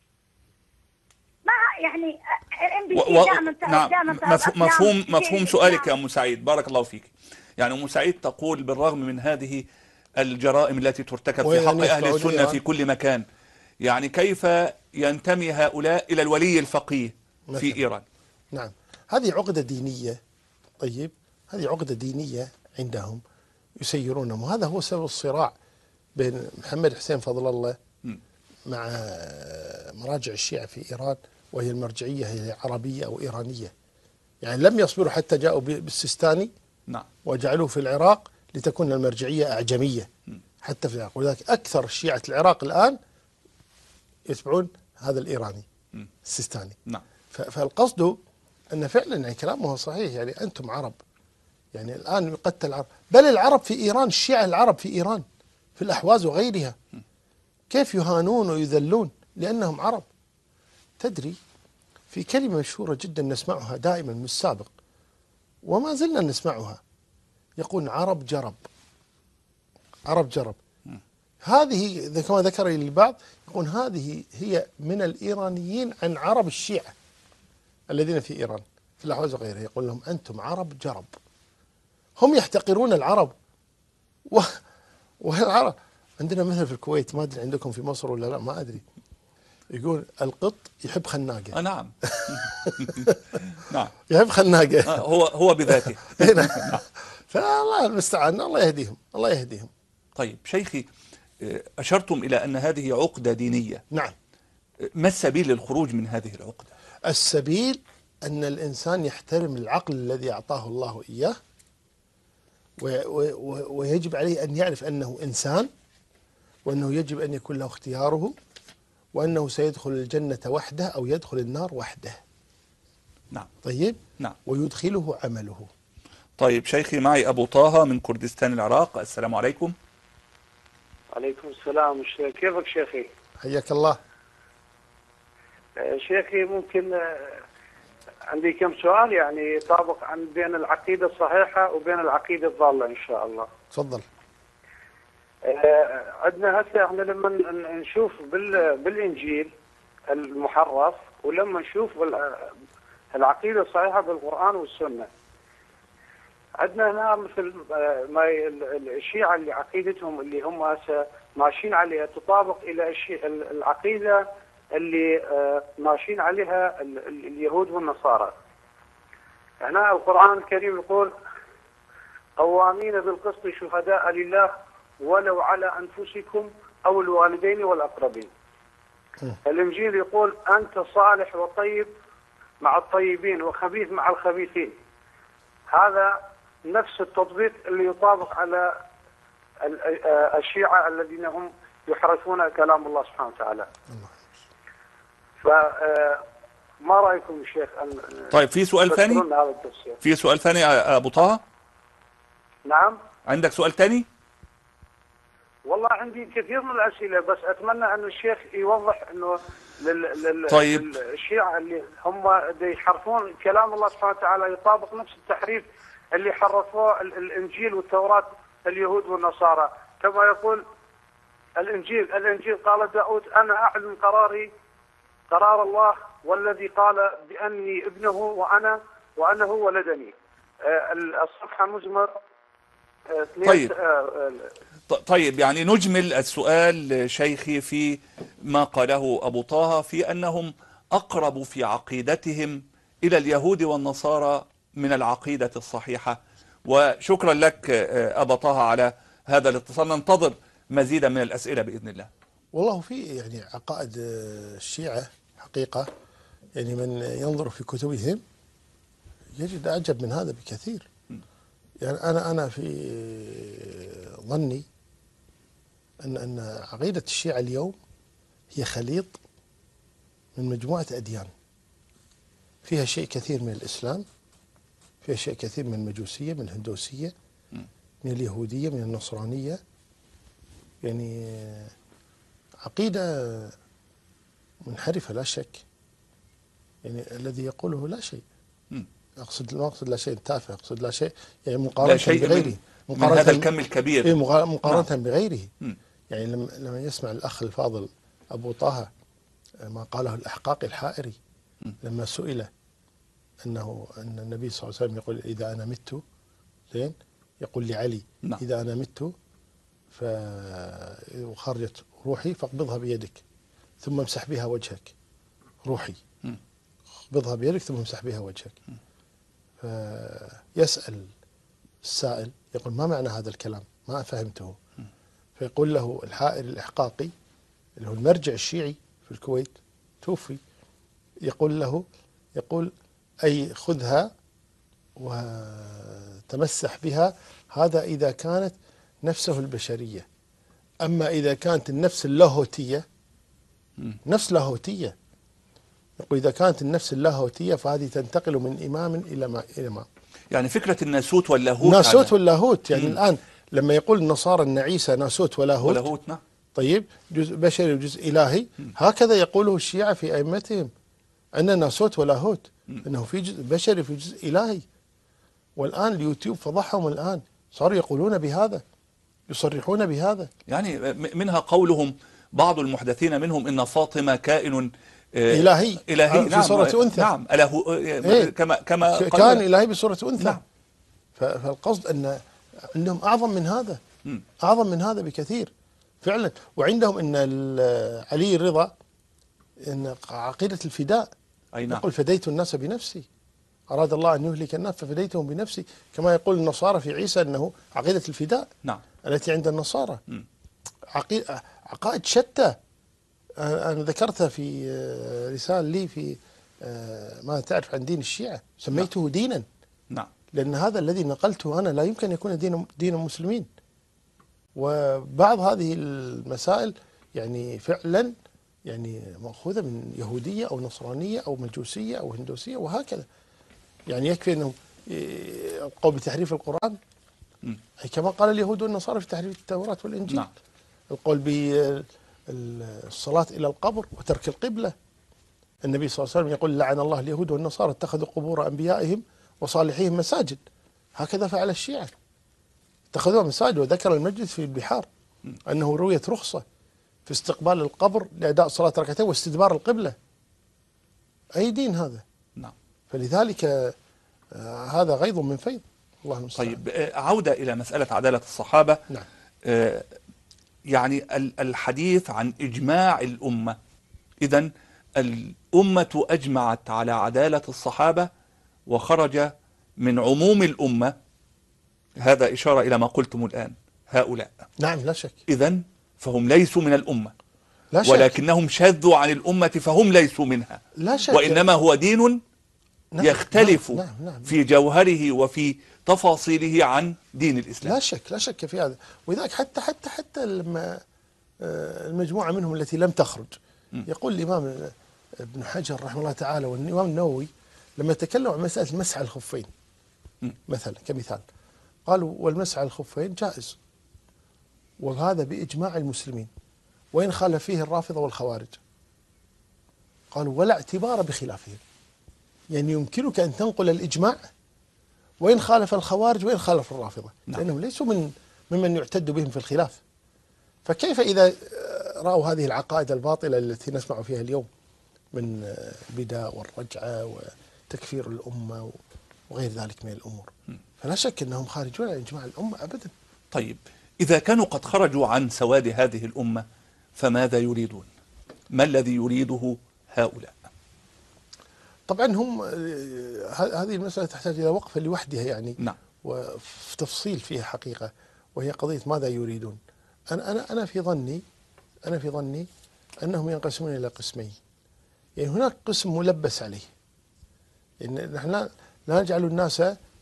ما يعني نعم. مفهوم سؤالك يا أم سعيد. بارك الله فيك. يعني أم سعيد تقول بالرغم من هذه الجرائم التي ترتكب في حق أهل السنة في كل مكان يعني كيف ينتمي هؤلاء إلى الولي الفقيه في إيران؟ نعم هذه عقدة دينية. طيب هذه عقدة دينية عندهم يسيرونهم وهذا هو سبب الصراع بين محمد حسين فضل الله مع مراجع الشيعة في إيران وهي المرجعية هي عربية أو إيرانية. يعني لم يصبروا حتى جاءوا بالسيستاني نعم وجعلوه في العراق لتكون المرجعية أعجمية حتى في العراق. ولذلك أكثر شيعة العراق الآن يتبعون هذا الإيراني السيستاني. نعم. فالقصد أن فعلا يعني كلامه صحيح. يعني أنتم عرب يعني الآن يقتل العرب بل العرب في إيران الشيعة العرب في إيران في الأحواز وغيرها كيف يهانون ويذلون لأنهم عرب. تدري في كلمة مشهورة جدا نسمعها دائما من السابق وما زلنا نسمعها يقول عرب جرب عرب جرب. هذه كما ذكر البعض يقول هذه هي من الإيرانيين عن عرب الشيعة الذين في إيران في الأحواز وغيرها. يقول لهم أنتم عرب جرب. هم يحتقرون العرب والعرب عندنا مثل في الكويت ما أدري عندكم في مصر ولا لا ما أدري يقول القط يحب خناقة. نعم. نعم يحب خناقة. هو بذاته. نعم. فالله المستعان الله يهديهم الله يهديهم. طيب شيخي أشرتم إلى أن هذه عقدة دينية. نعم. ما السبيل للخروج من هذه العقدة؟ السبيل أن الإنسان يحترم العقل الذي أعطاه الله إياه ويجب عليه أن يعرف أنه إنسان وأنه يجب أن يكون له اختياره وأنه سيدخل الجنة وحده أو يدخل النار وحده. نعم. طيب. نعم. ويدخله عمله. طيب شيخي، معي أبو طه من كردستان العراق. السلام عليكم. عليكم السلام. كيفك شيخي؟ حياك الله. شيخي ممكن عندي كم سؤال يعني يطابق عن بين العقيدة الصحيحة وبين العقيدة الضالة إن شاء الله. تفضل. عندنا هسه احنا لما نشوف بالإنجيل المحرف، ولما نشوف العقيدة الصحيحة بالقرآن والسنة، عندنا هنا مثل ما الشيعة اللي عقيدتهم اللي هم هسه ماشيين عليها تطابق إلى العقيدة اللي ماشيين عليها اليهود والنصارى. هنا القرآن الكريم يقول قوامين بالقسط شهداء لله ولو على أنفسكم أو الوالدين والأقربين. الإنجيل يقول أنت صالح وطيب مع الطيبين وخبيث مع الخبيثين. هذا نفس التطبيق اللي يطابق على الشيعة الذين هم يحرفون كلام الله سبحانه وتعالى. فما رأيكم شيخ؟ طيب في سؤال ثاني؟ في سؤال ثاني يا أبو طه؟ نعم. عندك سؤال ثاني؟ والله عندي كثير من الأسئلة، بس أتمنى أن الشيخ يوضح أنه طيب. الشيعة اللي هم يحرفون كلام الله سبحانه وتعالى يطابق نفس التحريف اللي حرفوه الإنجيل والتوراة اليهود والنصارى. كما يقول الإنجيل قال داود أنا أعلن قرار الله والذي قال بأني ابنه وأنه ولدني. الصفحة مزمر. طيب يعني نجمل السؤال شيخي في ما قاله أبو طه في أنهم أقرب في عقيدتهم إلى اليهود والنصارى من العقيدة الصحيحة. وشكرا لك أبا طه على هذا الاتصال. ننتظر مزيدا من الأسئلة بإذن الله. والله في يعني عقائد الشيعة حقيقة، يعني من ينظر في كتبهم يجد أعجب من هذا بكثير. يعني أنا في ظني أن عقيدة الشيعة اليوم هي خليط من مجموعة أديان، فيها شيء كثير من الإسلام، فيها شيء كثير من المجوسية، من الهندوسية، من اليهودية، من النصرانية. يعني عقيدة منحرفة لا شك، يعني الذي يقوله لا شيء. ما أقصد لا شيء تافه، أقصد لا شيء يعني مقارنة بغيره، من هذا الكم الكبير. مقارنة بغيره. يعني لما يسمع الأخ الفاضل أبو طه ما قاله الأحقاقي الحائري لما سئل أن النبي صلى الله عليه وسلم يقول إذا أنا مت، زين، يقول لعلي إذا أنا مت وخرجت روحي فاقبضها بيدك ثم امسح بها وجهك. روحي اقبضها بيدك ثم امسح بها وجهك. فيسأل السائل يقول ما معنى هذا الكلام؟ ما فهمته. فيقول له الحائري الإحقاقي اللي هو المرجع الشيعي في الكويت توفي، يقول أي خذها وتمسح بها، هذا إذا كانت نفسه البشرية. أما إذا كانت النفس اللاهوتية، نفس لاهوتية، يقول إذا كانت النفس اللاهوتية فهذه تنتقل من إمام إلى إمام. يعني فكرة الناسوت واللاهوت. ناسوت واللاهوت يعني الآن لما يقول النصارى أن عيسى ناسوت ولاهوت، نعم. طيب جزء بشري وجزء إلهي، هكذا يقوله الشيعة في أئمتهم أن ناسوت ولاهوت، أنه في جزء بشري في جزء إلهي. والآن اليوتيوب فضحهم، الآن صاروا يقولون بهذا، يصرحون بهذا. يعني منها قولهم بعض المحدثين منهم إن فاطمة كائن إلهي في نعم صورة أنثى. نعم كما كان إلهي بصورة أنثى. نعم. فالقصد أن عندهم أعظم من هذا، أعظم من هذا بكثير فعلا. وعندهم أن علي الرضا أن عقيدة الفداء، نعم. يقول فديت الناس بنفسي، أراد الله أن يهلك الناس ففديتهم بنفسي. كما يقول النصارى في عيسى أنه عقيدة الفداء. نعم. التي عند النصارى عقائد شتى. أنا ذكرتها في رسالة لي في ما تعرف عن دين الشيعة، سميته نعم. دينا. نعم. لأن هذا الذي نقلته أنا لا يمكن يكون دين المسلمين. وبعض هذه المسائل يعني فعلا يعني مأخوذة من يهودية أو نصرانية أو مجوسية أو هندوسية وهكذا. يعني يكفي أنهم القول بتحريف القرآن، أي كما قال اليهود والنصارى في تحريف التوراة والإنجيل. نعم. القول بالصلاة إلى القبر وترك القبلة. النبي صلى الله عليه وسلم يقول لعن الله اليهود والنصارى اتخذوا قبور أنبيائهم وصالحيهم مساجد. هكذا فعل الشيعة، اتخذوها مساجد. وذكر المجد في البحار أنه رويت رخصة في استقبال القبر لأداء صلاة ركعتين واستدبار القبلة. أي دين هذا؟ نعم. فلذلك هذا غيظ من فيض. الله المستعان. طيب عودة إلى مسألة عدالة الصحابة. نعم. يعني الحديث عن إجماع الأمة، إذن الأمة أجمعت على عدالة الصحابة وخرج من عموم الأمة، هذا إشارة إلى ما قلتم الآن هؤلاء. نعم لا شك. إذن فهم ليسوا من الأمة، لا شك. ولكنهم شذوا عن الأمة فهم ليسوا منها. لا شك. وإنما هو دين نعم. يختلف نعم. في جوهره وفي تفاصيله عن دين الإسلام. لا شك، لا شك في هذا. ولذلك حتى لما المجموعة منهم التي لم تخرج، يقول الإمام ابن حجر رحمه الله تعالى والإمام النووي لما تكلموا عن مسألة المسح على الخفين مثلا كمثال، قالوا والمسح على الخفين جائز، وهذا بإجماع المسلمين وإن خالف فيه الرافضة والخوارج. قالوا ولا اعتبار بخلافهم، يعني يمكنك أن تنقل الإجماع وإن خالف الخوارج وإن خالف الرافضة. نعم. لأنهم ليسوا ممن يعتد بهم في الخلاف. فكيف إذا رأوا هذه العقائد الباطلة التي نسمع فيها اليوم من البدع والرجعة وتكفير الأمة وغير ذلك من الأمور؟ فلا شك أنهم خارجون عن إجماع الأمة أبدا. طيب إذا كانوا قد خرجوا عن سواد هذه الأمة فماذا يريدون؟ ما الذي يريده هؤلاء؟ طبعا هم هذه المسألة تحتاج إلى وقفة لوحدها يعني. نعم. وفي تفصيل فيها حقيقة، وهي قضية ماذا يريدون. أنا في ظني أنهم ينقسمون إلى قسمين. يعني هناك قسم ملبس عليه، يعني نحن لا نجعل الناس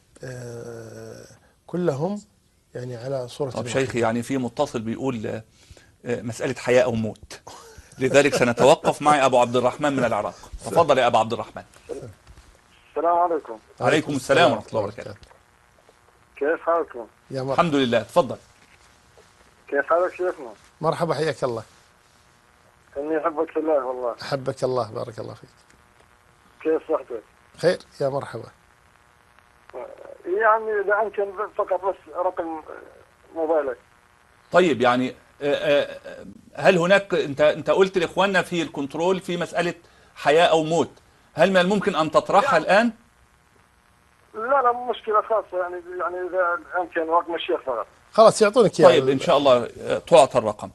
كلهم يعني على صورة. طب شيخي، يعني في متصل بيقول مسألة حياة أو موت، لذلك سنتوقف. معي أبو عبد الرحمن من العراق. تفضل يا أبو عبد الرحمن. السلام عليكم. عليكم السلام ورحمة الله وبركاته. كيف حالكم؟ يا مرحبا. الحمد لله. تفضل. كيف حالك شيخنا؟ مرحبا، حياك الله. إني أحبك في الله والله. أحبك الله، بارك الله فيك. كيف صحتك؟ خير، يا مرحبا. يعني إذا أمكن فقط بس رقم موبايلك. طيب يعني هل هناك أنت قلت لإخواننا في الكنترول في مسألة حياة أو موت، هل من الممكن أن تطرحها الآن؟ لا مشكلة خاصة، يعني إذا أمكن رقم الشيخ فقط. خلاص يعطونك إياه. طيب إن شاء الله تعطى الرقم.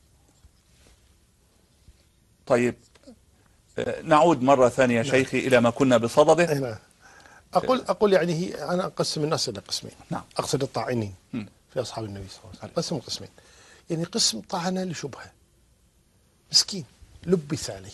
طيب نعود مرة ثانية شيخي إلى ما كنا بصدده. نعم. أقول يعني أنا أقسم الناس إلى قسمين. نعم. أقصد الطاعنين في أصحاب النبي صلى الله عليه وسلم. قسم قسمين. يعني قسم طعن لشبهة، مسكين لبس عليه.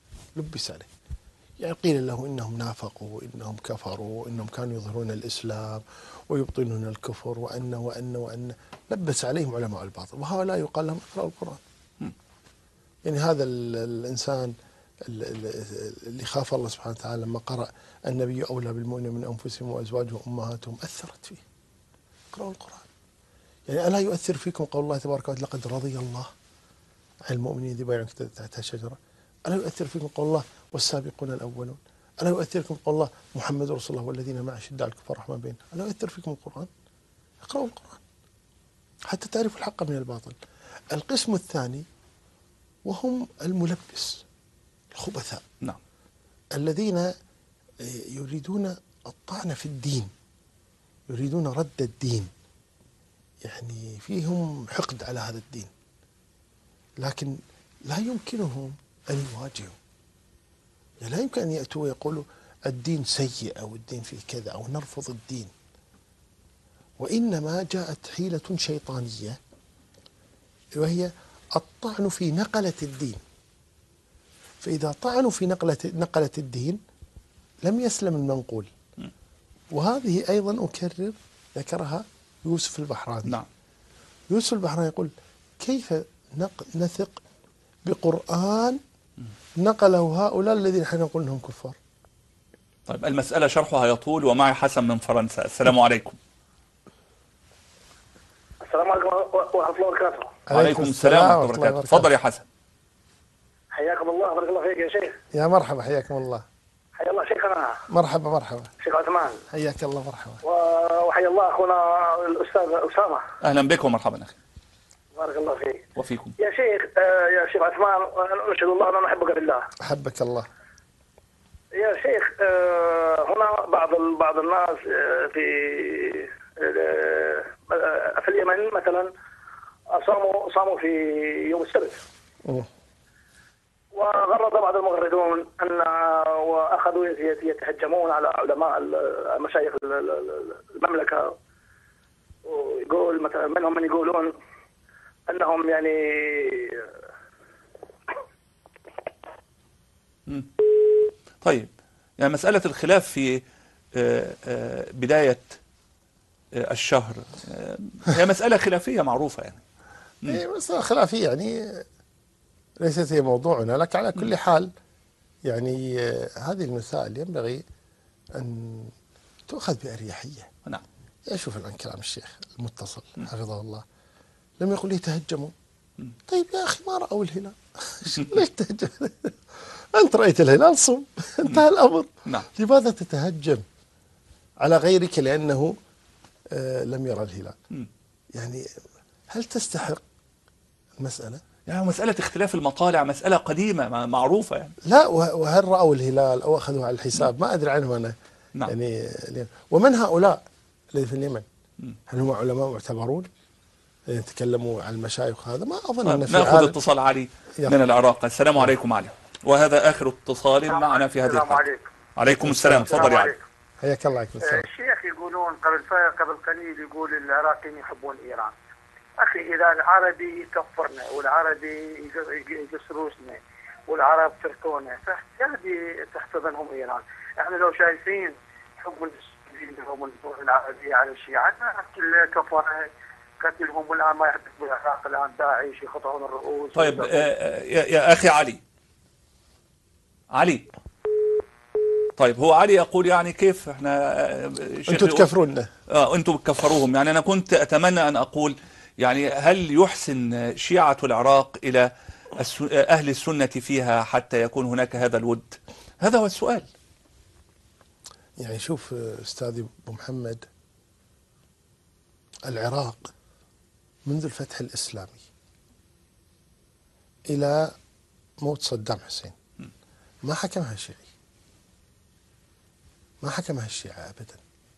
يعني قيل له إنهم نافقوا، إنهم كفروا، إنهم كانوا يظهرون الإسلام ويبطنون الكفر، وأن لبس عليهم علماء الباطل، وهؤلاء يقال لهم اقرأوا القرآن. يعني هذا الإنسان اللي خاف الله سبحانه وتعالى لما قرأ النبي أولى بالمؤمنين من أنفسهم وأزواجهم أمهاتهم أثرت فيه. اقرأوا القرآن. يعني ألا يؤثر فيكم قول الله تبارك وتعالى لقد رضي الله عن المؤمنين إذ بايعوك تحت الشجرة؟ ألا يؤثر فيكم قول الله والسابقون الأولون؟ ألا يؤثر فيكم قول الله محمد رسول الله والذين معه أشداء على الكفار رحماء بينهم؟ ألا يؤثر فيكم القرآن؟ اقرأوا القرآن حتى تعرفوا الحق من الباطل. القسم الثاني وهم الملبس الخبثاء. نعم. الذين يريدون الطعن في الدين، يريدون رد الدين، يعني فيهم حقد على هذا الدين، لكن لا يمكنهم أن يواجهوا. يعني لا يمكن أن يأتوا ويقولوا الدين سيء أو الدين فيه كذا أو نرفض الدين، وإنما جاءت حيلة شيطانية وهي الطعن في نقلة الدين. فإذا طعنوا في نقلة الدين لم يسلم المنقول. وهذه أيضا أكرر ذكرها يوسف البحراني. نعم. يوسف البحراني يقول كيف نثق بقرآن نقله هؤلاء الذين نحن نقول أنهم كفار؟ طيب المسألة شرحها يطول، ومعي حسن من فرنسا. السلام عليكم. السلام عليكم ورحمه الله وبركاته. وعليكم السلام ورحمة الله وبركاته. تفضل يا حسن. حياكم الله، بارك الله فيك يا شيخ. يا مرحبا، حياكم الله. حيا الله شيخنا. مرحبا مرحبا. شيخ عثمان. حياك الله، مرحبا. وحيا الله اخونا الاستاذ اسامه. أهلا بك ومرحبا أخي. بارك الله فيك. وفيكم. يا شيخ عثمان، نشهد الله اننا نحبك بالله. أحبك الله. يا شيخ، هنا بعض الناس في اليمن مثلا صاموا في يوم السبت. وغرد بعض المغردون واخذوا يتهجمون على علماء مشايخ المملكه، ويقول مثلا منهم من يقولون انهم يعني طيب، يعني مسألة الخلاف في بداية الشهر هي مسألة خلافية معروفة يعني. هي مسألة خلافية، يعني ليست هي موضوعنا، لكن على كل حال يعني هذه المسائل ينبغي أن تؤخذ بأريحية. نعم. شوف الآن كلام الشيخ المتصل حفظه الله، لم يقل يتهجموا. طيب يا أخي، ما رأوا الهلال ليش تهجم؟ أنت رأيت الهلال، صم، انتهى الأمر. نعم. لماذا تتهجم على غيرك لأنه لم يرى الهلال؟ يعني هل تستحق المسألة؟ يعني مسألة اختلاف المطالع مسألة قديمة معروفة يعني. لا، وهل رأوا الهلال أو أخذوه على الحساب؟ ما أدري عنهم أنا. نعم. يعني ومن هؤلاء الذين في اليمن؟ هل هم علماء معتبرون يتكلموا عن المشايخ؟ هذا ما أظن أن في نأخذ اتصال علي من العراق. السلام عليكم علي، وهذا آخر اتصال معنا في هذه الحلقة. عليكم. عليكم السلام. تفضل يا علي. حياك الله. عليكم السلام. الشيخ يقولون قبل قليل يقول العراقيين يحبون ايران. اخي، اذا العربي يكفرنا والعربي يقصروسنا والعرب تركونا، فهذه تحسبنهم ايران. احنا لو شايفين حب المسلمين هم العربيه على الشيعه، كل كفره قتلهم، والان ما يحدث بالعراق الان داعش يقطعون الرؤوس. طيب يا اخي علي. طيب هو علي يقول يعني كيف احنا انتم تكفروننا؟ انتم بتكفروهم. يعني انا كنت اتمنى ان اقول يعني هل يحسن شيعة العراق الى اهل السنة فيها حتى يكون هناك هذا الود؟ هذا هو السؤال. يعني شوف استاذي ابو محمد، العراق منذ الفتح الاسلامي الى موت صدام حسين ما حكمها شيعي، ما حكمها الشيعة أبدا،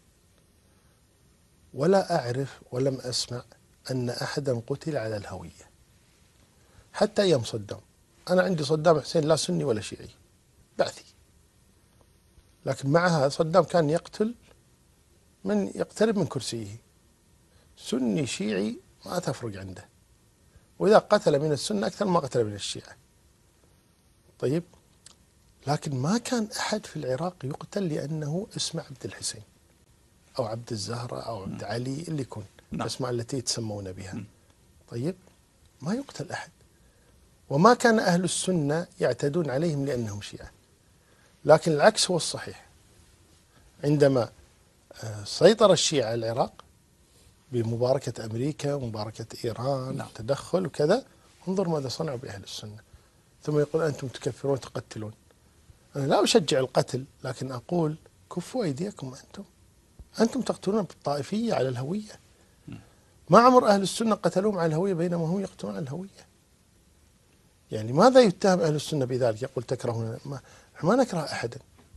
ولا أعرف ولم أسمع أن أحدا قتل على الهوية حتى أيام صدام. أنا عندي صدام حسين لا سني ولا شيعي، بعثي، لكن معها صدام كان يقتل من يقترب من كرسيه، سني شيعي ما تفرق عنده، وإذا قتل من السنة أكثر ما قتل من الشيعة. طيب، لكن ما كان أحد في العراق يقتل لأنه اسمه عبد الحسين أو عبد الزهرة أو عبد علي، اللي يكون الأسماء التي يتسمون بها. طيب، ما يقتل أحد، وما كان أهل السنة يعتدون عليهم لأنهم شيعة. لكن العكس هو الصحيح، عندما سيطر الشيعة على العراق بمباركة أمريكا ومباركة إيران تدخل وكذا، انظر ماذا صنعوا بأهل السنة. ثم يقول أنتم تكفرون تقتلون. أنا لا أشجع القتل، لكن أقول كفوا أيديكم، أنتم تقتلون بالطائفية على الهوية. ما عمر أهل السنة قتلوهم على الهوية بينما هم يقتلون على الهوية. يعني ماذا يتهم أهل السنة بذلك؟ يقول تكرهون، ما نكره أحدا،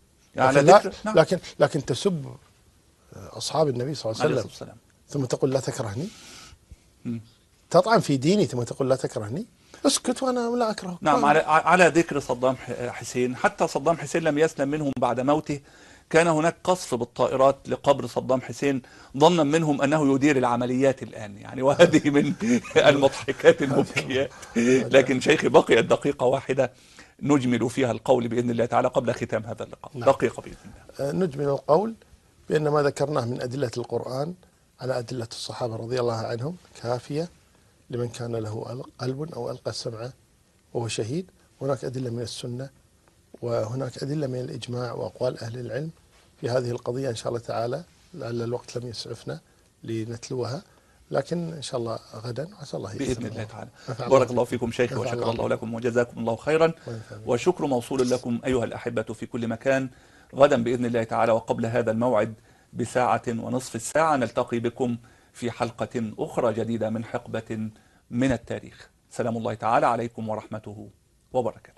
لكن تسب أصحاب النبي صلى الله عليه وسلم ثم تقول لا تكرهني، تطعن في ديني ثم تقول لا تكرهني، اسكت وانا لا اكرهك. نعم. على ذكر صدام حسين، حتى صدام حسين لم يسلم منهم بعد موته. كان هناك قصف بالطائرات لقبر صدام حسين ظنا منهم انه يدير العمليات الان، يعني وهذه من المضحكات المبكيات. لكن شيخي بقيت دقيقة واحدة نجمل فيها القول باذن الله تعالى قبل ختام هذا اللقاء. دقيقة باذن الله. نجمل القول بان ما ذكرناه من ادلة القرآن على ادلة الصحابة رضي الله عنهم كافية لمن كان له قلب أو ألقى السمع وهو شهيد. هناك أدلة من السنة، وهناك أدلة من الإجماع وأقوال أهل العلم في هذه القضية إن شاء الله تعالى، لعل الوقت لم يسعفنا لنتلوها، لكن إن شاء الله غدا وعسى الله ييسر. بإذن الله تعالى. نفع بارك الله فيكم شيخي نفع وشكر الله الله لكم وجزاكم الله خيرا، وينفع بكم. وشكر موصول لكم أيها الأحبة في كل مكان. غدا بإذن الله تعالى وقبل هذا الموعد بساعة ونصف الساعة نلتقي بكم في حلقة أخرى جديدة من حقبة من التاريخ. سلام الله تعالى عليكم ورحمته وبركاته.